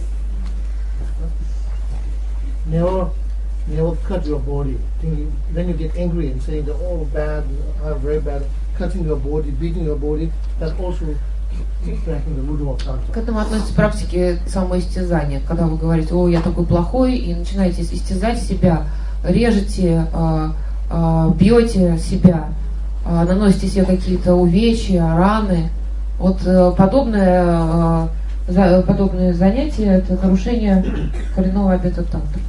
Never, never cut your body. When you get angry and saying that oh bad, I'm very bad, cutting your body, beating your body, that also breaking the voodoo of tantra. К этому относятся практики самоистязания, когда вы говорите, о, я такой плохой, и начинаете истязать себя, режете, э, э, бьете себя. э, наносите себе какие-то увечья, раны. Вот э, подобное, э, за, подобные занятия – это нарушение коренного обета тантры.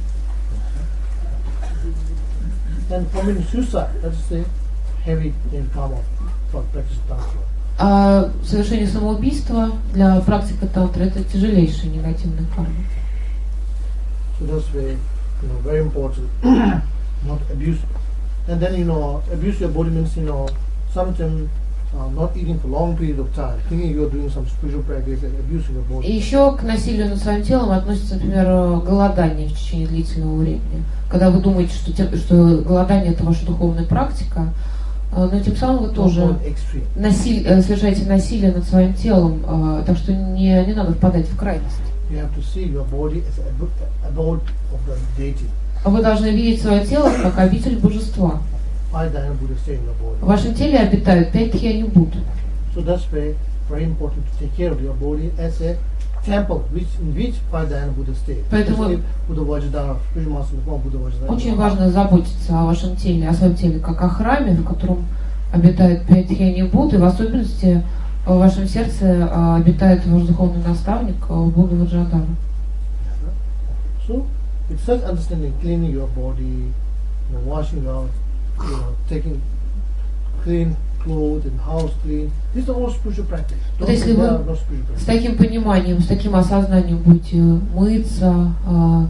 And committing suicide, that's the heavy in karma for practice tantra. А совершение самоубийства для практика тантры – это тяжелейшая негативная карма. So that's very, you know, very important. Not abuse. And then, you know, abuse your body means, you know, sometimes uh, not eating for long period of time, thinking you're doing some spiritual practice and abusing your body. И еще к насилию над своим телом относится, например, голодание в течение длительного времени. Когда вы думаете, что, те, что голодание – это ваша духовная практика, но тем самым вы тоже насиль, совершаете насилие над своим телом, так что не, не надо впадать в крайность. Вы должны видеть свое тело как обитель божества. В вашем теле обитают пять дхьяни-будд. Поэтому очень важно заботиться о вашем теле, о своем теле, как о храме, в котором обитают пять дхьяни-будд, и в особенности в вашем сердце обитает ваш духовный наставник Будда Ваджрадхара. So, with such understanding, cleaning your body, you know, washing out, you know, taking clean clothes and house clean. These are all spiritual practice. Вот если вы с таким пониманием, с таким осознанием будете мыться, э,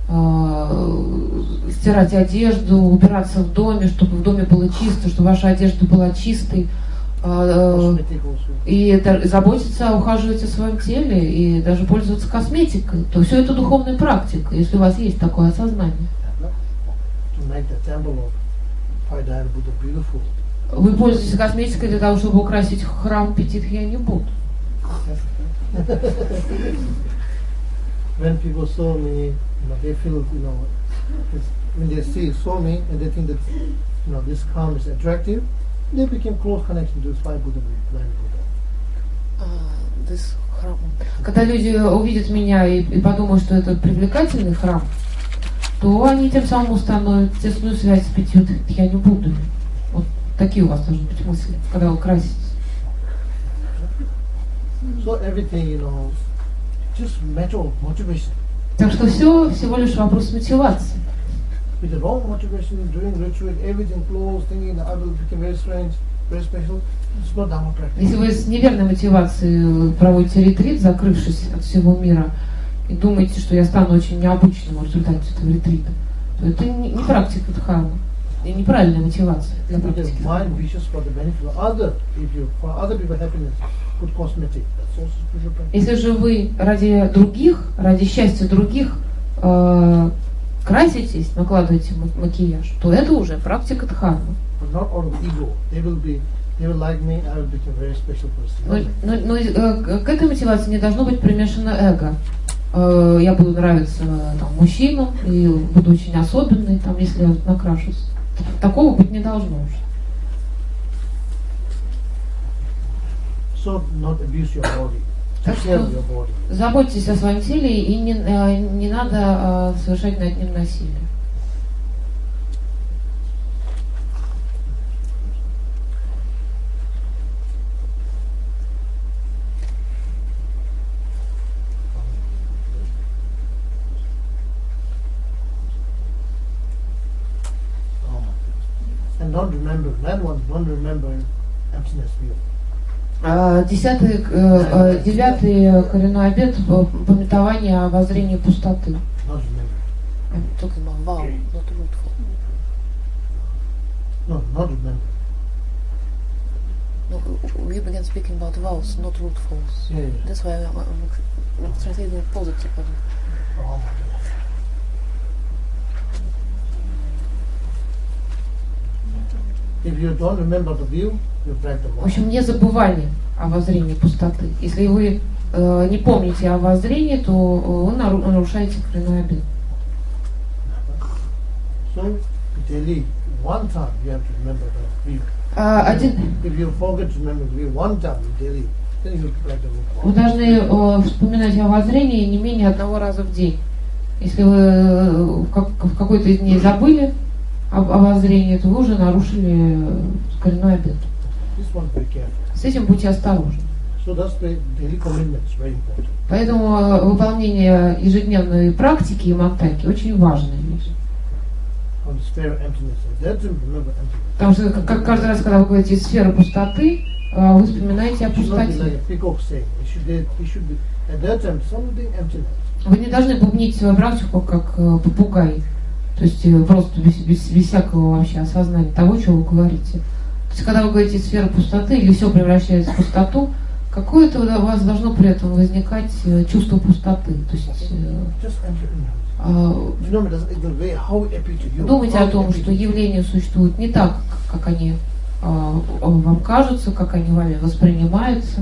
э, стирать одежду, убираться в доме, чтобы в доме было чисто, чтобы ваша одежда была чистой, э, и это, заботиться, ухаживать о своем теле и даже пользоваться косметикой, то все это духовная практика, если у вас есть такое осознание. Вы пользуетесь косметикой для того, чтобы украсить храм пяти дхьяни-будд. When people saw me, you know, they feel, you know, when they see saw me and they think that, you know, this calm is attractive, they became close connection to Swami Buddha, Blind Buddha. Uh, this храм. Когда люди увидят меня и, и подумают, что это привлекательный храм, то они тем самым установят тесную связь с пятью дхьяни-буддами. Вот такие у вас должны быть мысли, когда вы краситесь. So everything, you know, just matter of motivation. Так что все всего лишь вопрос мотивации. With the wrong motivation, doing ritual, everything close, thinking that I will become very strange, very special, it's not Dharma practice. Если вы с неверной мотивацией проводите ретрит, закрывшись от всего мира, и думаете, что я стану очень необычным в результате этого ретрита, то это не, не практика дхармы, и неправильная мотивация для практики. Если же вы ради других, ради счастья других э, краситесь, накладываете макияж, то это уже практика дхармы. Но, но, но э, к этой мотивации не должно быть примешано эго. Э, я буду нравиться там, мужчинам и буду очень особенной, там, если я накрашусь. Такого быть не должно уже. So not abuse your body. Так что заботьтесь о своем теле и не, э, не надо э, совершать над ним насилие. And don't remember, that one, don't remember emptiness view. Десятый, э, девятый коренной обет — памятование о воззрении пустоты. I'm talking about vow, not rootful. No, not remember. No, we began speaking about vows, not rootfuls. Yeah, yeah. That's why I'm, I'm, I'm translating positively. Oh. If you don't remember the view, you break the vow. В общем, не забывание о воззрении пустоты. Если вы э, не помните о воззрении, то вы нарушаете коренной обет. So, daily, one time you have to remember the view. А, один... If you forget to remember the view one time daily, then you break the vow. Вы должны э, вспоминать о воззрении не менее одного раза в день. Если вы э, в, как, в какой-то из дней забыли об- обозрения, то вы уже нарушили коренной обет. This one very careful. С этим будьте осторожны. So that's the daily commitments, very important. Поэтому э, выполнение ежедневной практики и мантаки очень важная вещь. On the sphere of emptiness. And that's remember emptiness. Потому что как, как каждый раз, когда вы говорите «сфера пустоты», э, вы вспоминаете о It should not be like пустоте. a peacock saying. It should, be, it should be at that time something emptiness. Вы не должны бубнить свою практику как э, попугай. То есть э, просто без, без, без всякого вообще осознания того, что вы говорите. То есть когда вы говорите «сфера пустоты» или все превращается в пустоту, какое-то у вас должно при этом возникать э, чувство пустоты. То есть э, Just emptiness. э, You know, it's the way how it appears to you. думайте How о it том, appears что to you. явления существуют не так, как они э, вам кажутся, как они вами воспринимаются.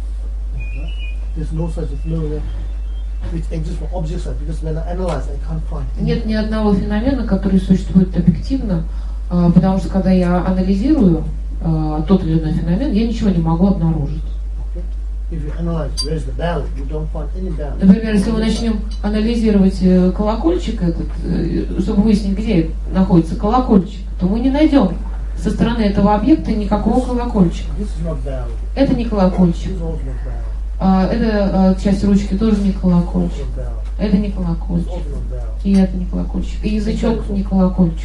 There's no such a phenomenon which exists for objects, because when I analyze, I can't find. Нет ни одного феномена, который существует объективно, э, потому что когда я анализирую э, тот или иной феномен, я ничего не могу обнаружить. Okay? If you analyze where's the bell, you don't find any bell. Например, если мы начнем анализировать э, колокольчик этот, э, чтобы выяснить, где находится колокольчик, то мы не найдем со стороны этого объекта никакого колокольчика. This is not bell. Это не This колокольчик. is also not bell. А, эта э, часть ручки тоже не It's колокольчик. not bell. Это не It's колокольчик. also not bell. И это не колокольчик. И язычок не колокольчик.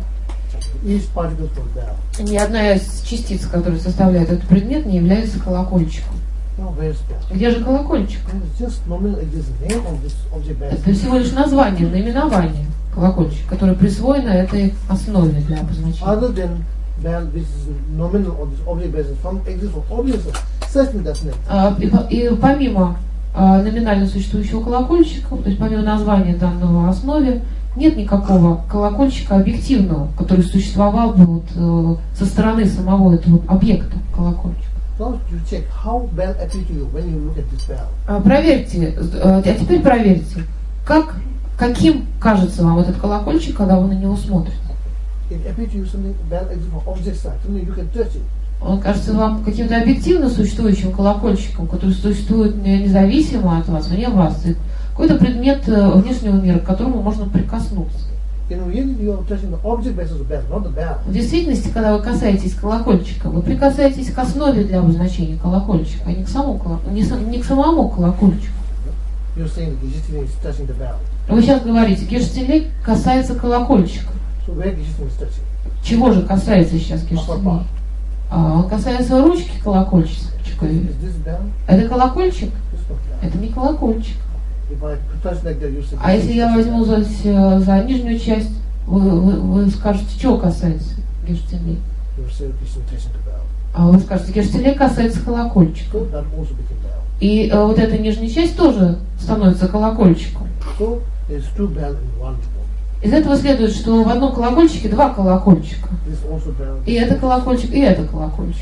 Each particle is not bell. Ни одна из частиц, которые составляют этот предмет, не является колокольчиком. Now where's bell? Где же колокольчик? It's just nominal exists name of this object bell. Это всего лишь название, наименование колокольчик, которое присвоено этой основе для обозначения. Other than bell, which is nominal of this object bell, some exists for objects, such thing doesn't exist. А, И, по- и помимо а, номинально существующего колокольчика, то есть помимо названия данного основе, нет никакого колокольчика объективного, который существовал бы вот, э, со стороны самого этого объекта колокольчика. Now you check how bell appear to you when you look at this bell. А, Проверьте, э, а теперь проверьте, как, каким кажется вам этот колокольчик, когда вы на него смотрите. It appears to you something bell exists for object side. Suddenly you can touch it. Он кажется вам каким-то объективно существующим колокольчиком, который существует не- независимо от вас, вне вас. И какой-то предмет э, внешнего мира, к которому можно прикоснуться. In reality, you are touching the object base of the bell, not the bell. В действительности, когда вы касаетесь колокольчика, вы прикасаетесь к основе для обозначения колокольчика, а не к самому, коло- не, са- не к самому колокольчику. You're saying the Gishtin is touching the bell. Вы сейчас говорите, Гештилей касается колокольчика. So where Gishtin is touching? Чего же касается сейчас Upper Гештилей? part. А, он касается ручки колокольчика. Is this bell? Это колокольчик? This not bell. Это не колокольчик. If I touch like that, you say. А если я возьму за, с- за нижнюю часть, вы, вы, вы скажете, чего касается Гештилей? You say Gishtin touching the bell. А вы скажете, Гештилей касается колокольчика. So that also became bell. И э, вот эта нижняя часть тоже становится колокольчиком. So there's two bell in one body. Из этого следует, что в одном колокольчике два колокольчика. This also bell. И это колокольчик, и это колокольчик.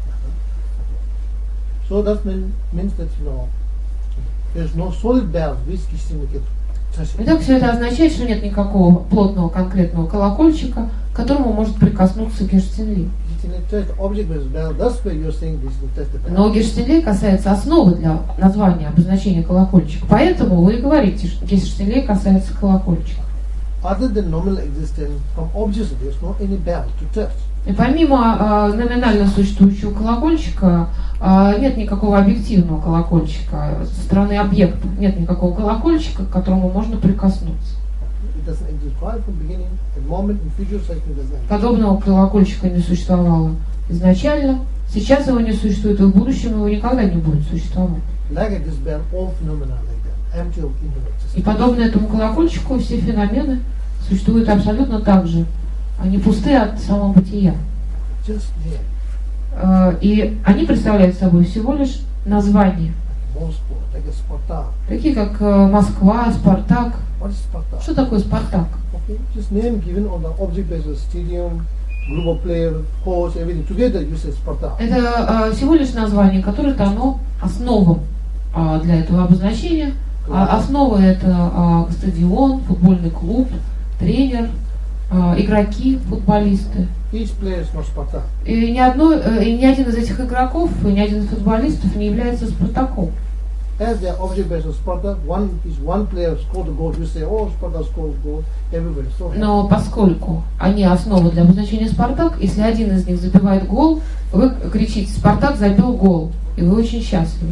So that mean, means that you know there's no solid bell which Gishtin can touch it. Итак, все это означает, что нет никакого плотного конкретного колокольчика, к которому может прикоснуться Гештилей. Gishtin touch the object base bell. That's why you're saying this will touch the bell. Но Гештилей касается основы для названия, обозначения колокольчика. Поэтому вы и говорите, что Гештилей касается колокольчика. Other than nominal existence, from objects there's no any bell to touch. И помимо э, номинально существующего колокольчика, э, нет никакого объективного колокольчика со стороны объекта. Нет никакого колокольчика, к которому можно прикоснуться. It doesn't exist right from beginning. At moment in future such thing doesn't exist. Подобного колокольчика не существовало изначально. Сейчас его не существует, и в будущем его никогда не будет существовать. Like this bell, all phenomena like that, empty of intellect. И подобно этому колокольчику, все феномены существуют абсолютно так же. Они пусты от самого бытия. Just there. Э, И они представляют собой всего лишь названия. Moscow, like a Sparta. Такие как э, Москва, Спартак. What is Sparta? Что такое Спартак? Okay, just name given on the object base of stadium, group of players, coach, everything together. You say Sparta. Это э, всего лишь название, которое дано основам э, для этого обозначения. А основа это э, стадион, футбольный клуб, тренер, э, игроки, футболисты. Each player is not Sparta. И ни, одно, э, и ни один из этих игроков, и ни один из футболистов не является Спартаком. as the object based on Sparta, one is one player scored the goal, you say, oh, Sparta scored the goal, everybody. So Но поскольку они основа для обозначения Спартак, если один из них забивает гол, вы кричите «Спартак забил гол», и вы очень счастливы.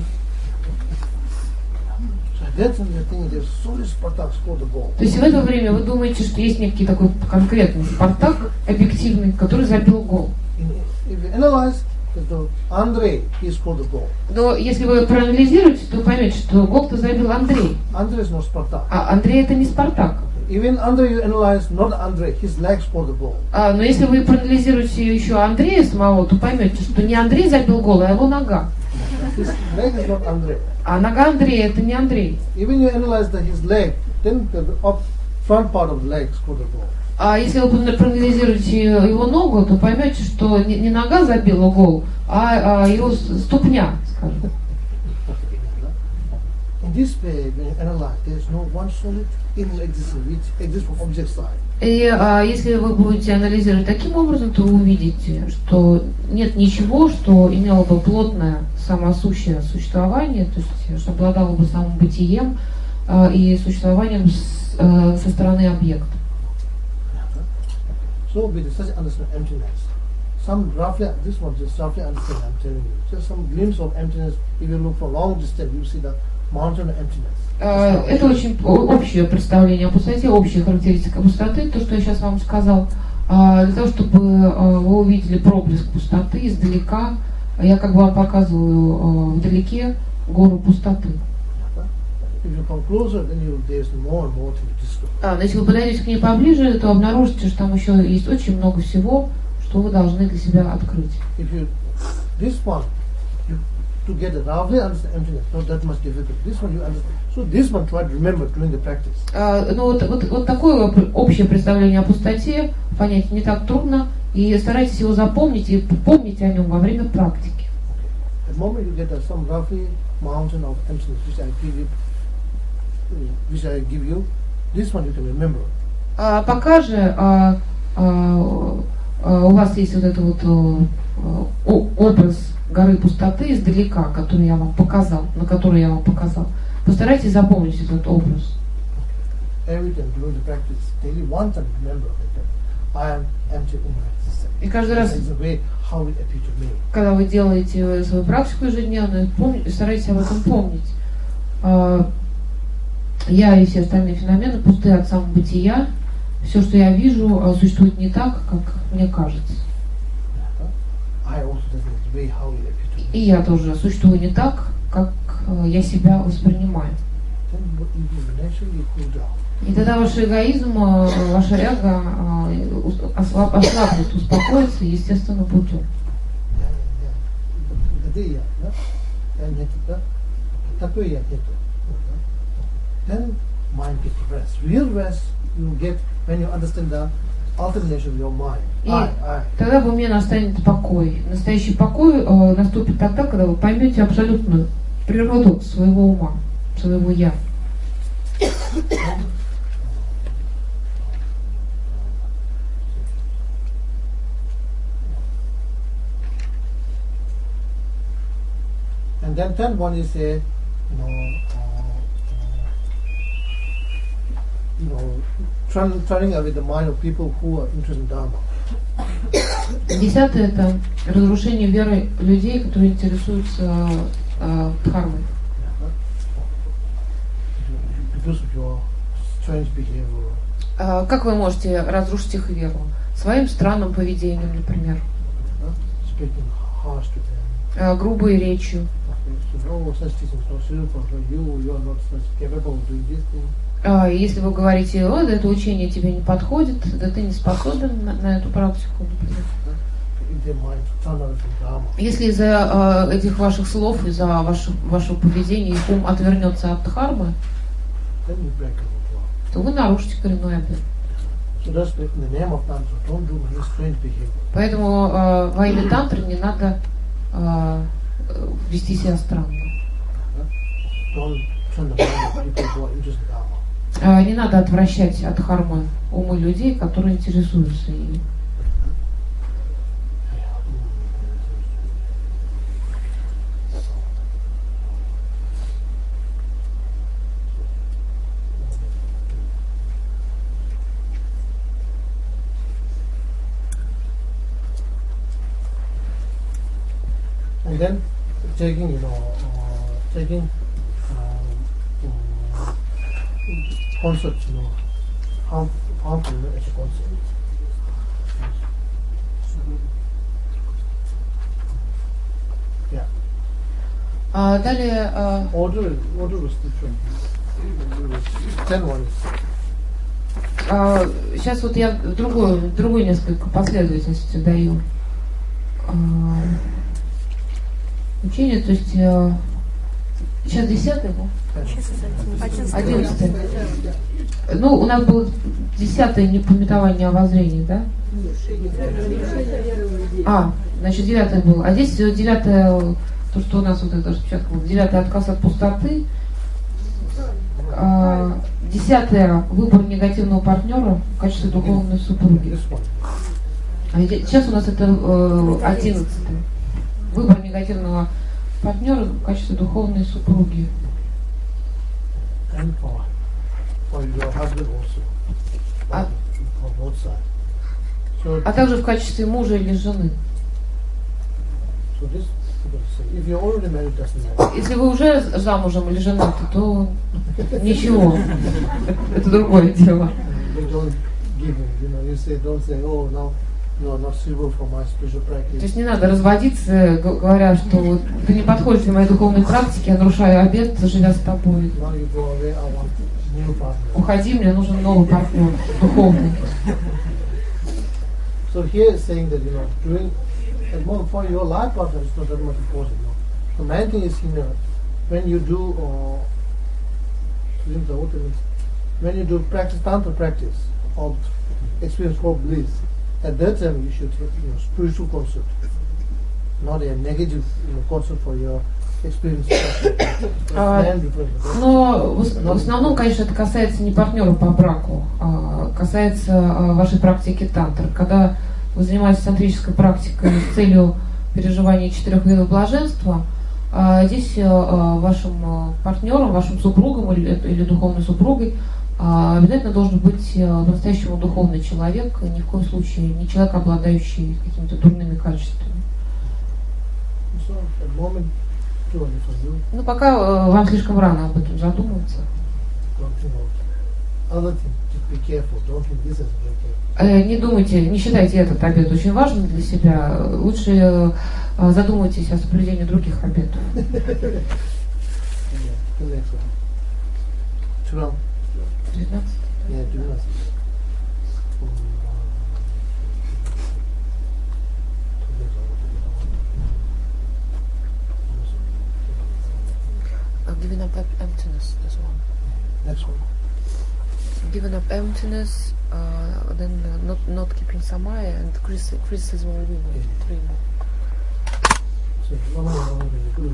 that's the thing, there's solely Spartak scored the goal. То есть в это время вы думаете, что есть некий такой конкретный Спартак, объективный, который забил гол. If you analyze, Андрей, he scored the goal. Но если вы проанализируете, то поймете, что гол-то забил Андрей. Андрей is not Spartak. А Андрей это не Спартак. Even Andrei you analyze, not Andrei, his leg scored the goal. А, но если вы проанализируете еще Андрея самого, то поймете, что не Андрей забил гол, а его нога. His leg is not Andrei. А нога Андрея это не Андрей. Even you analyze the, his leg, then the up front part of the leg scored the goal. А если вы проанализируете его ногу, то поймете, что не, не нога забила гол, а, а его ступня, скажем. In this way, when you analyze, there is no one solid in existence which exists from object side. И а, если вы будете анализировать таким образом, то вы увидите, что нет ничего, что имело бы плотное самосущее существование, то есть что обладало бы самым бытием а, и существованием с, а, со стороны объекта. So with such understanding emptiness, some roughly this one just roughly understand I'm telling you. Just some glimpse of emptiness. If you look for long distance, you see the mountain of emptiness. Uh, это очень общее представление о пустоте, общая характеристика пустоты, то, что я сейчас вам сказал. Uh, для того, чтобы uh, вы увидели проблеск пустоты издалека, я как бы вам показываю uh, вдалеке гору пустоты. If you come closer, then you, there's more and more to discover. А, но если вы подойдете к ней поближе, то обнаружите, что там еще есть очень много всего, что вы должны для себя открыть. If you, this one, you, to get it roughly understand emptiness, not that much difficult. This one you understand. So this one try to remember during the practice. А, ну вот, вот, вот такое общее представление о пустоте понять не так трудно, и старайтесь его запомнить и помните о нем во время практики. At the moment you get a, some roughly mountain of emptiness, which I give you, which I give you, this one you can remember. А пока же а, а, а, у вас есть вот этот вот а, образ горы пустоты издалека, который я вам показал, на который я вам показал. Постарайтесь запомнить этот образ. Every time during the practice, daily one time remember that I am empty in my existence. И каждый раз, the way how it appears to me. Когда вы делаете свою практику ежедневную, помните, старайтесь об этом помнить. А, Я и все остальные феномены пусты от самого бытия. Все, что я вижу, существует не так, как мне кажется. И я тоже существую не так, как я себя воспринимаю. И тогда ваш эгоизм, ваше эго ослабнет, успокоится естественным путем. Then mind gets rest. Real rest you get when you understand the ultimate nature of your mind. И I, I. тогда в уме настанет покой. Настоящий покой э, наступит тогда, когда вы поймете абсолютную природу своего ума, своего я. And then third one is a, you know, you know, turn, turning away the mind of people who are interested in Dharma. Десятое – это разрушение веры людей, которые интересуются э, дхармой. Because of your strange behavior. А как вы можете разрушить их веру? Своим странным поведением, например. Speaking harsh to them. Э, грубой речью. Okay, so no such teachings, no suitable for you. You are not such capable of doing this thing. Если вы говорите, о, да это учение тебе не подходит, да ты не способен на, на эту практику, например. Если из-за э, этих ваших слов, из-за вашего, вашего поведения их ум отвернется от дхармы, то вы нарушите коренной обет. Поэтому э, во имя тантры не надо э, вести себя странно. Не надо отвращать от дхармы умы людей, которые интересуются ею. then taking, you know, uh, taking um, um, concepts, you know, how harmful as a concept. Yeah. А, далее а, Order, order was different. Ten one is. а, сейчас вот я другую, другую несколько последовательности даю а, учение, то есть а, сейчас десятый, да? Одиннадцатый. Ну, у нас было десятое непометование о воззрении, да? А, значит, девятое было. А здесь девятое, то, что у нас вот это распечатка было, девятое отказ от пустоты. А, десятое выбор негативного партнера в качестве духовной супруги. А сейчас у нас это одиннадцатое. Выбор негативного партнера в качестве духовной супруги. And for, for your husband also. А, On both sides. So, а также в качестве мужа или жены. so this, if you're already married, doesn't matter. Если вы уже замужем или женаты, то ничего. Это другое дело. They don't give in, you know, you say, don't say, oh, now you are not suitable for my spiritual То practice. есть не надо разводиться, г- говоря, что вот ты не подходишь для моей духовной практики, я нарушаю обет, живя с тобой. Now you go away, I want new partner. Уходи, мне нужен новый партнер, духовный. So here is saying that, you know, doing, and more for your life partner is not that much important. You know. The main thing is, you know, when you do, uh, when you do practice, tantra practice, or experience for bliss, at that time you should take, you know, spiritual concept, not a negative, you know, concept for your experience. А, Man different. Но в ос- в основном, конечно, это касается не партнера по браку, а касается а, вашей практики тантр. Когда вы занимаетесь тантрической практикой с целью переживания четырех видов блаженства, а, здесь а, вашим а, партнером, вашим супругом или, или духовной супругой а, обязательно должен быть а, по-настоящему духовный человек, ни в коем случае не человек, обладающий какими-то дурными качествами. So at the moment, too early for you. Ну, пока а, вам слишком рано об этом задумываться. Don't think of other things. Just be careful. Don't think this is very careful. Э, Не думайте, не считайте этот обет очень важным для себя. Лучше э, задумайтесь о соблюдении других обетов. Yeah, the next one. Twelve. девятнадцать. Yeah, do not. Uh, giving up em- emptiness as well. Next one. Giving up emptiness, uh, then uh, not not keeping samaya and criti- criticism of women. Three more. So, Lama Lama is good.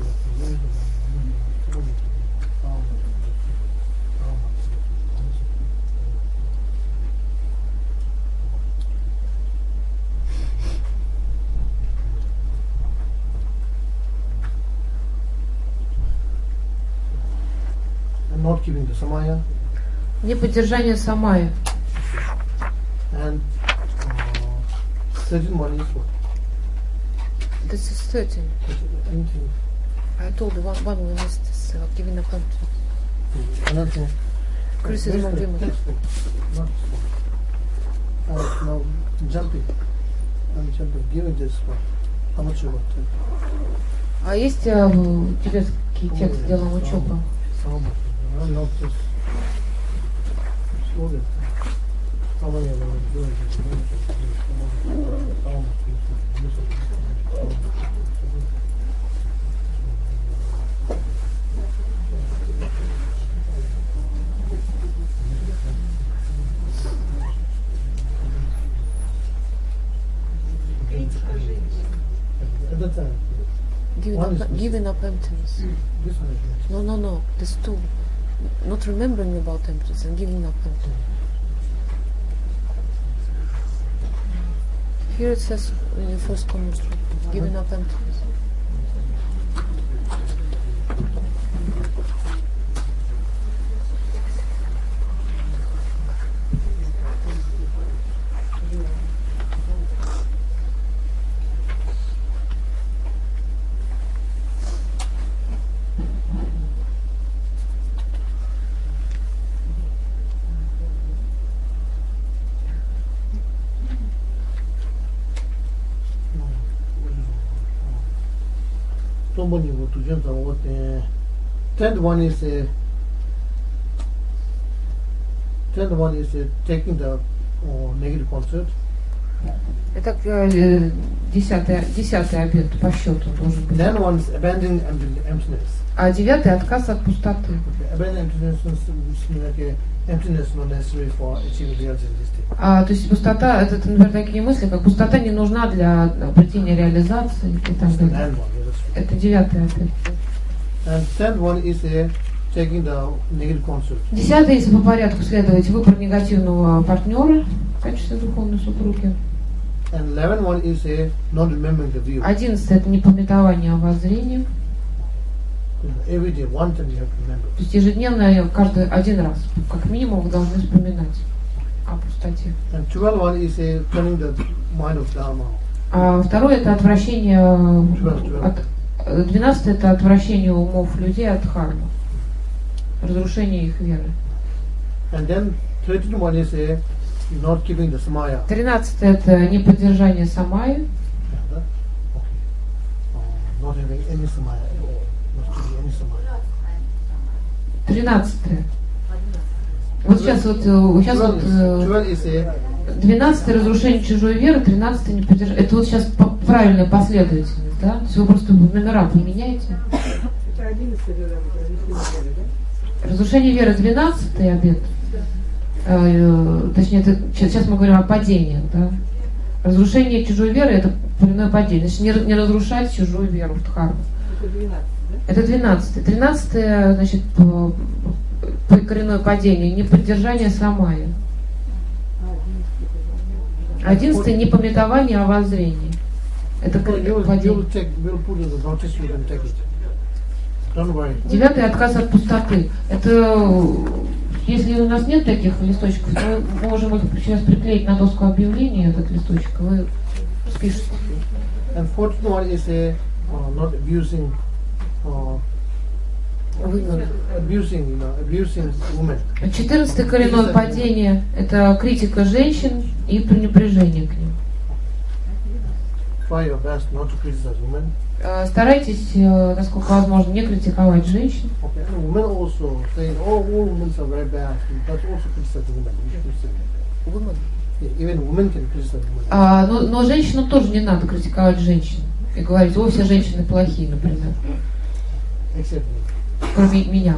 And not keeping the samaya Неподдержание самая. and uh, certain one is what? This is thirteen. Anything. I told you one one of them is this, uh, giving up emptiness. Another thing. Criticism of women. Next one. Not uh, now jumping. I'm jumping. Give me this one. How much you want? А есть э, тибетский текст делом учебы? How much? No, not just slow it. How many of them do it? How much? At the time, Giving One up, is- giving up emptiness. this one is next. No, no, no. There's two. Not remembering about emptiness and giving up emptiness. Here it says in the first comment, giving up emptiness. somebody who to jump out there. Tenth one is a tenth one is a taking the uh, negative concept. Это э, десятый, десятый обет по счету должен быть. Then one is abandoning emptiness. А девятый отказ от пустоты. Okay. Abandoning emptiness means like emptiness not necessary for achieving realization. А, то есть пустота, это, например, такие мысли, как пустота не нужна для обретения реализации и так далее. Это девятый обет. And tenth one is a taking the negative concept. Десятый, если по порядку следовать, выбор негативного партнера в качестве духовной супруги. And eleven one is a not remembering the view. Одиннадцатый, это непометование о воззрении. Every day, one time you have to remember. То есть ежедневно, каждый один раз, как минимум, вы должны вспоминать о пустоте. And twelve one is a turning the mind of Dharma. А второе, это отвращение от... Двенадцатое, это отвращение умов людей от дхармы. Разрушение их веры. And then thirteen one is a not keeping the samaya. Тринадцатое, это неподдержание самаи. Yeah, that? Okay. Uh, not having any samaya at all. Not keeping any samaya. Тринадцатое. Вот сейчас вот, сейчас вот twelve is a двенадцатое разрушение чужой веры, тринадцатое не поддержание. Это вот сейчас правильная последовательность, да? То есть вы просто номера поменяете. Разрушение веры двенадцатый обет. Э, точнее, это, сейчас мы говорим о падениях, да? Разрушение чужой веры это коренное падение. Значит, не, не разрушать чужую веру в дхарму. Это двенадцатое. Тринадцатое, значит, по, по коренное падение, неподдержание самая. Одиннадцатое, непометование о воззрении. Это падение. Девятый, отказ от пустоты. Это, если у нас нет таких листочков, мы можем их сейчас приклеить на доску объявлений, этот листочек, вы спишете. And fourth one is a uh, not abusing, uh, abusing, you know, abusing women. Четырнадцатое коренное падение – это критика женщин и пренебрежение к ним. Try your best not to criticize women. Старайтесь, насколько возможно, не критиковать женщин. Okay. And women also saying, oh, all women are very bad. That's also criticizing women. Women. Yeah, even women can criticize women. А, но, но женщинам тоже не надо критиковать женщин и говорить, о, все женщины плохие, например. Except me. Кроме меня.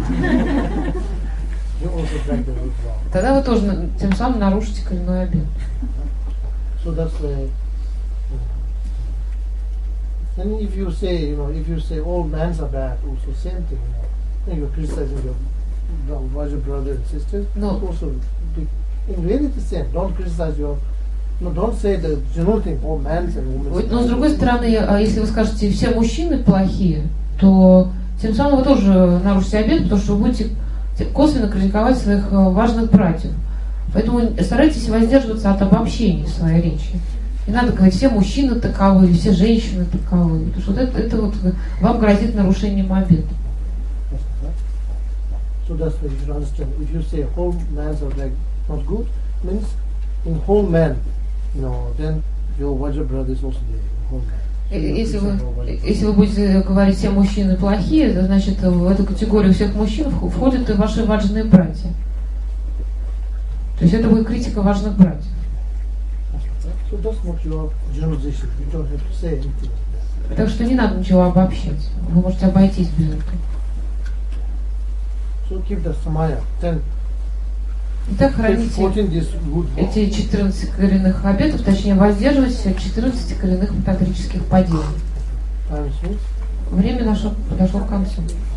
You also break the rules wrong. Тогда вы тоже тем самым нарушите коренной обет. So that's the. Then if you say, you know, if you say all men are bad, also same thing, you know, you're criticizing your larger brother and sisters. No. Also, in really the same. Don't criticize your. No, don't say the general thing. All men and women. Но с другой стороны, если вы скажете, все мужчины плохие, то тем самым вы тоже нарушите обет, потому что вы будете косвенно критиковать своих важных братьев. Поэтому старайтесь воздерживаться от обобщений в своей речи. Не надо говорить, все мужчины таковы, все женщины таковы. Потому что вот это, это вот вам грозит нарушением обета. So that's what you should understand. If you say whole man are like not good, means in whole man, you know, then your Vajra brother is also there. Whole man. Если вы, если вы будете говорить, все мужчины плохие, то значит в эту категорию всех мужчин входят и ваши важные братья. То есть это будет критика важных братьев. So that's not your generalization. You don't have to say anything like that. Так что не надо ничего обобщать. Вы можете обойтись без этого. So keep the samaya. Then Итак, храните эти четырнадцать коренных обетов, точнее воздерживайтесь от четырнадцати коренных метатрических падений. Время наше подошло к концу.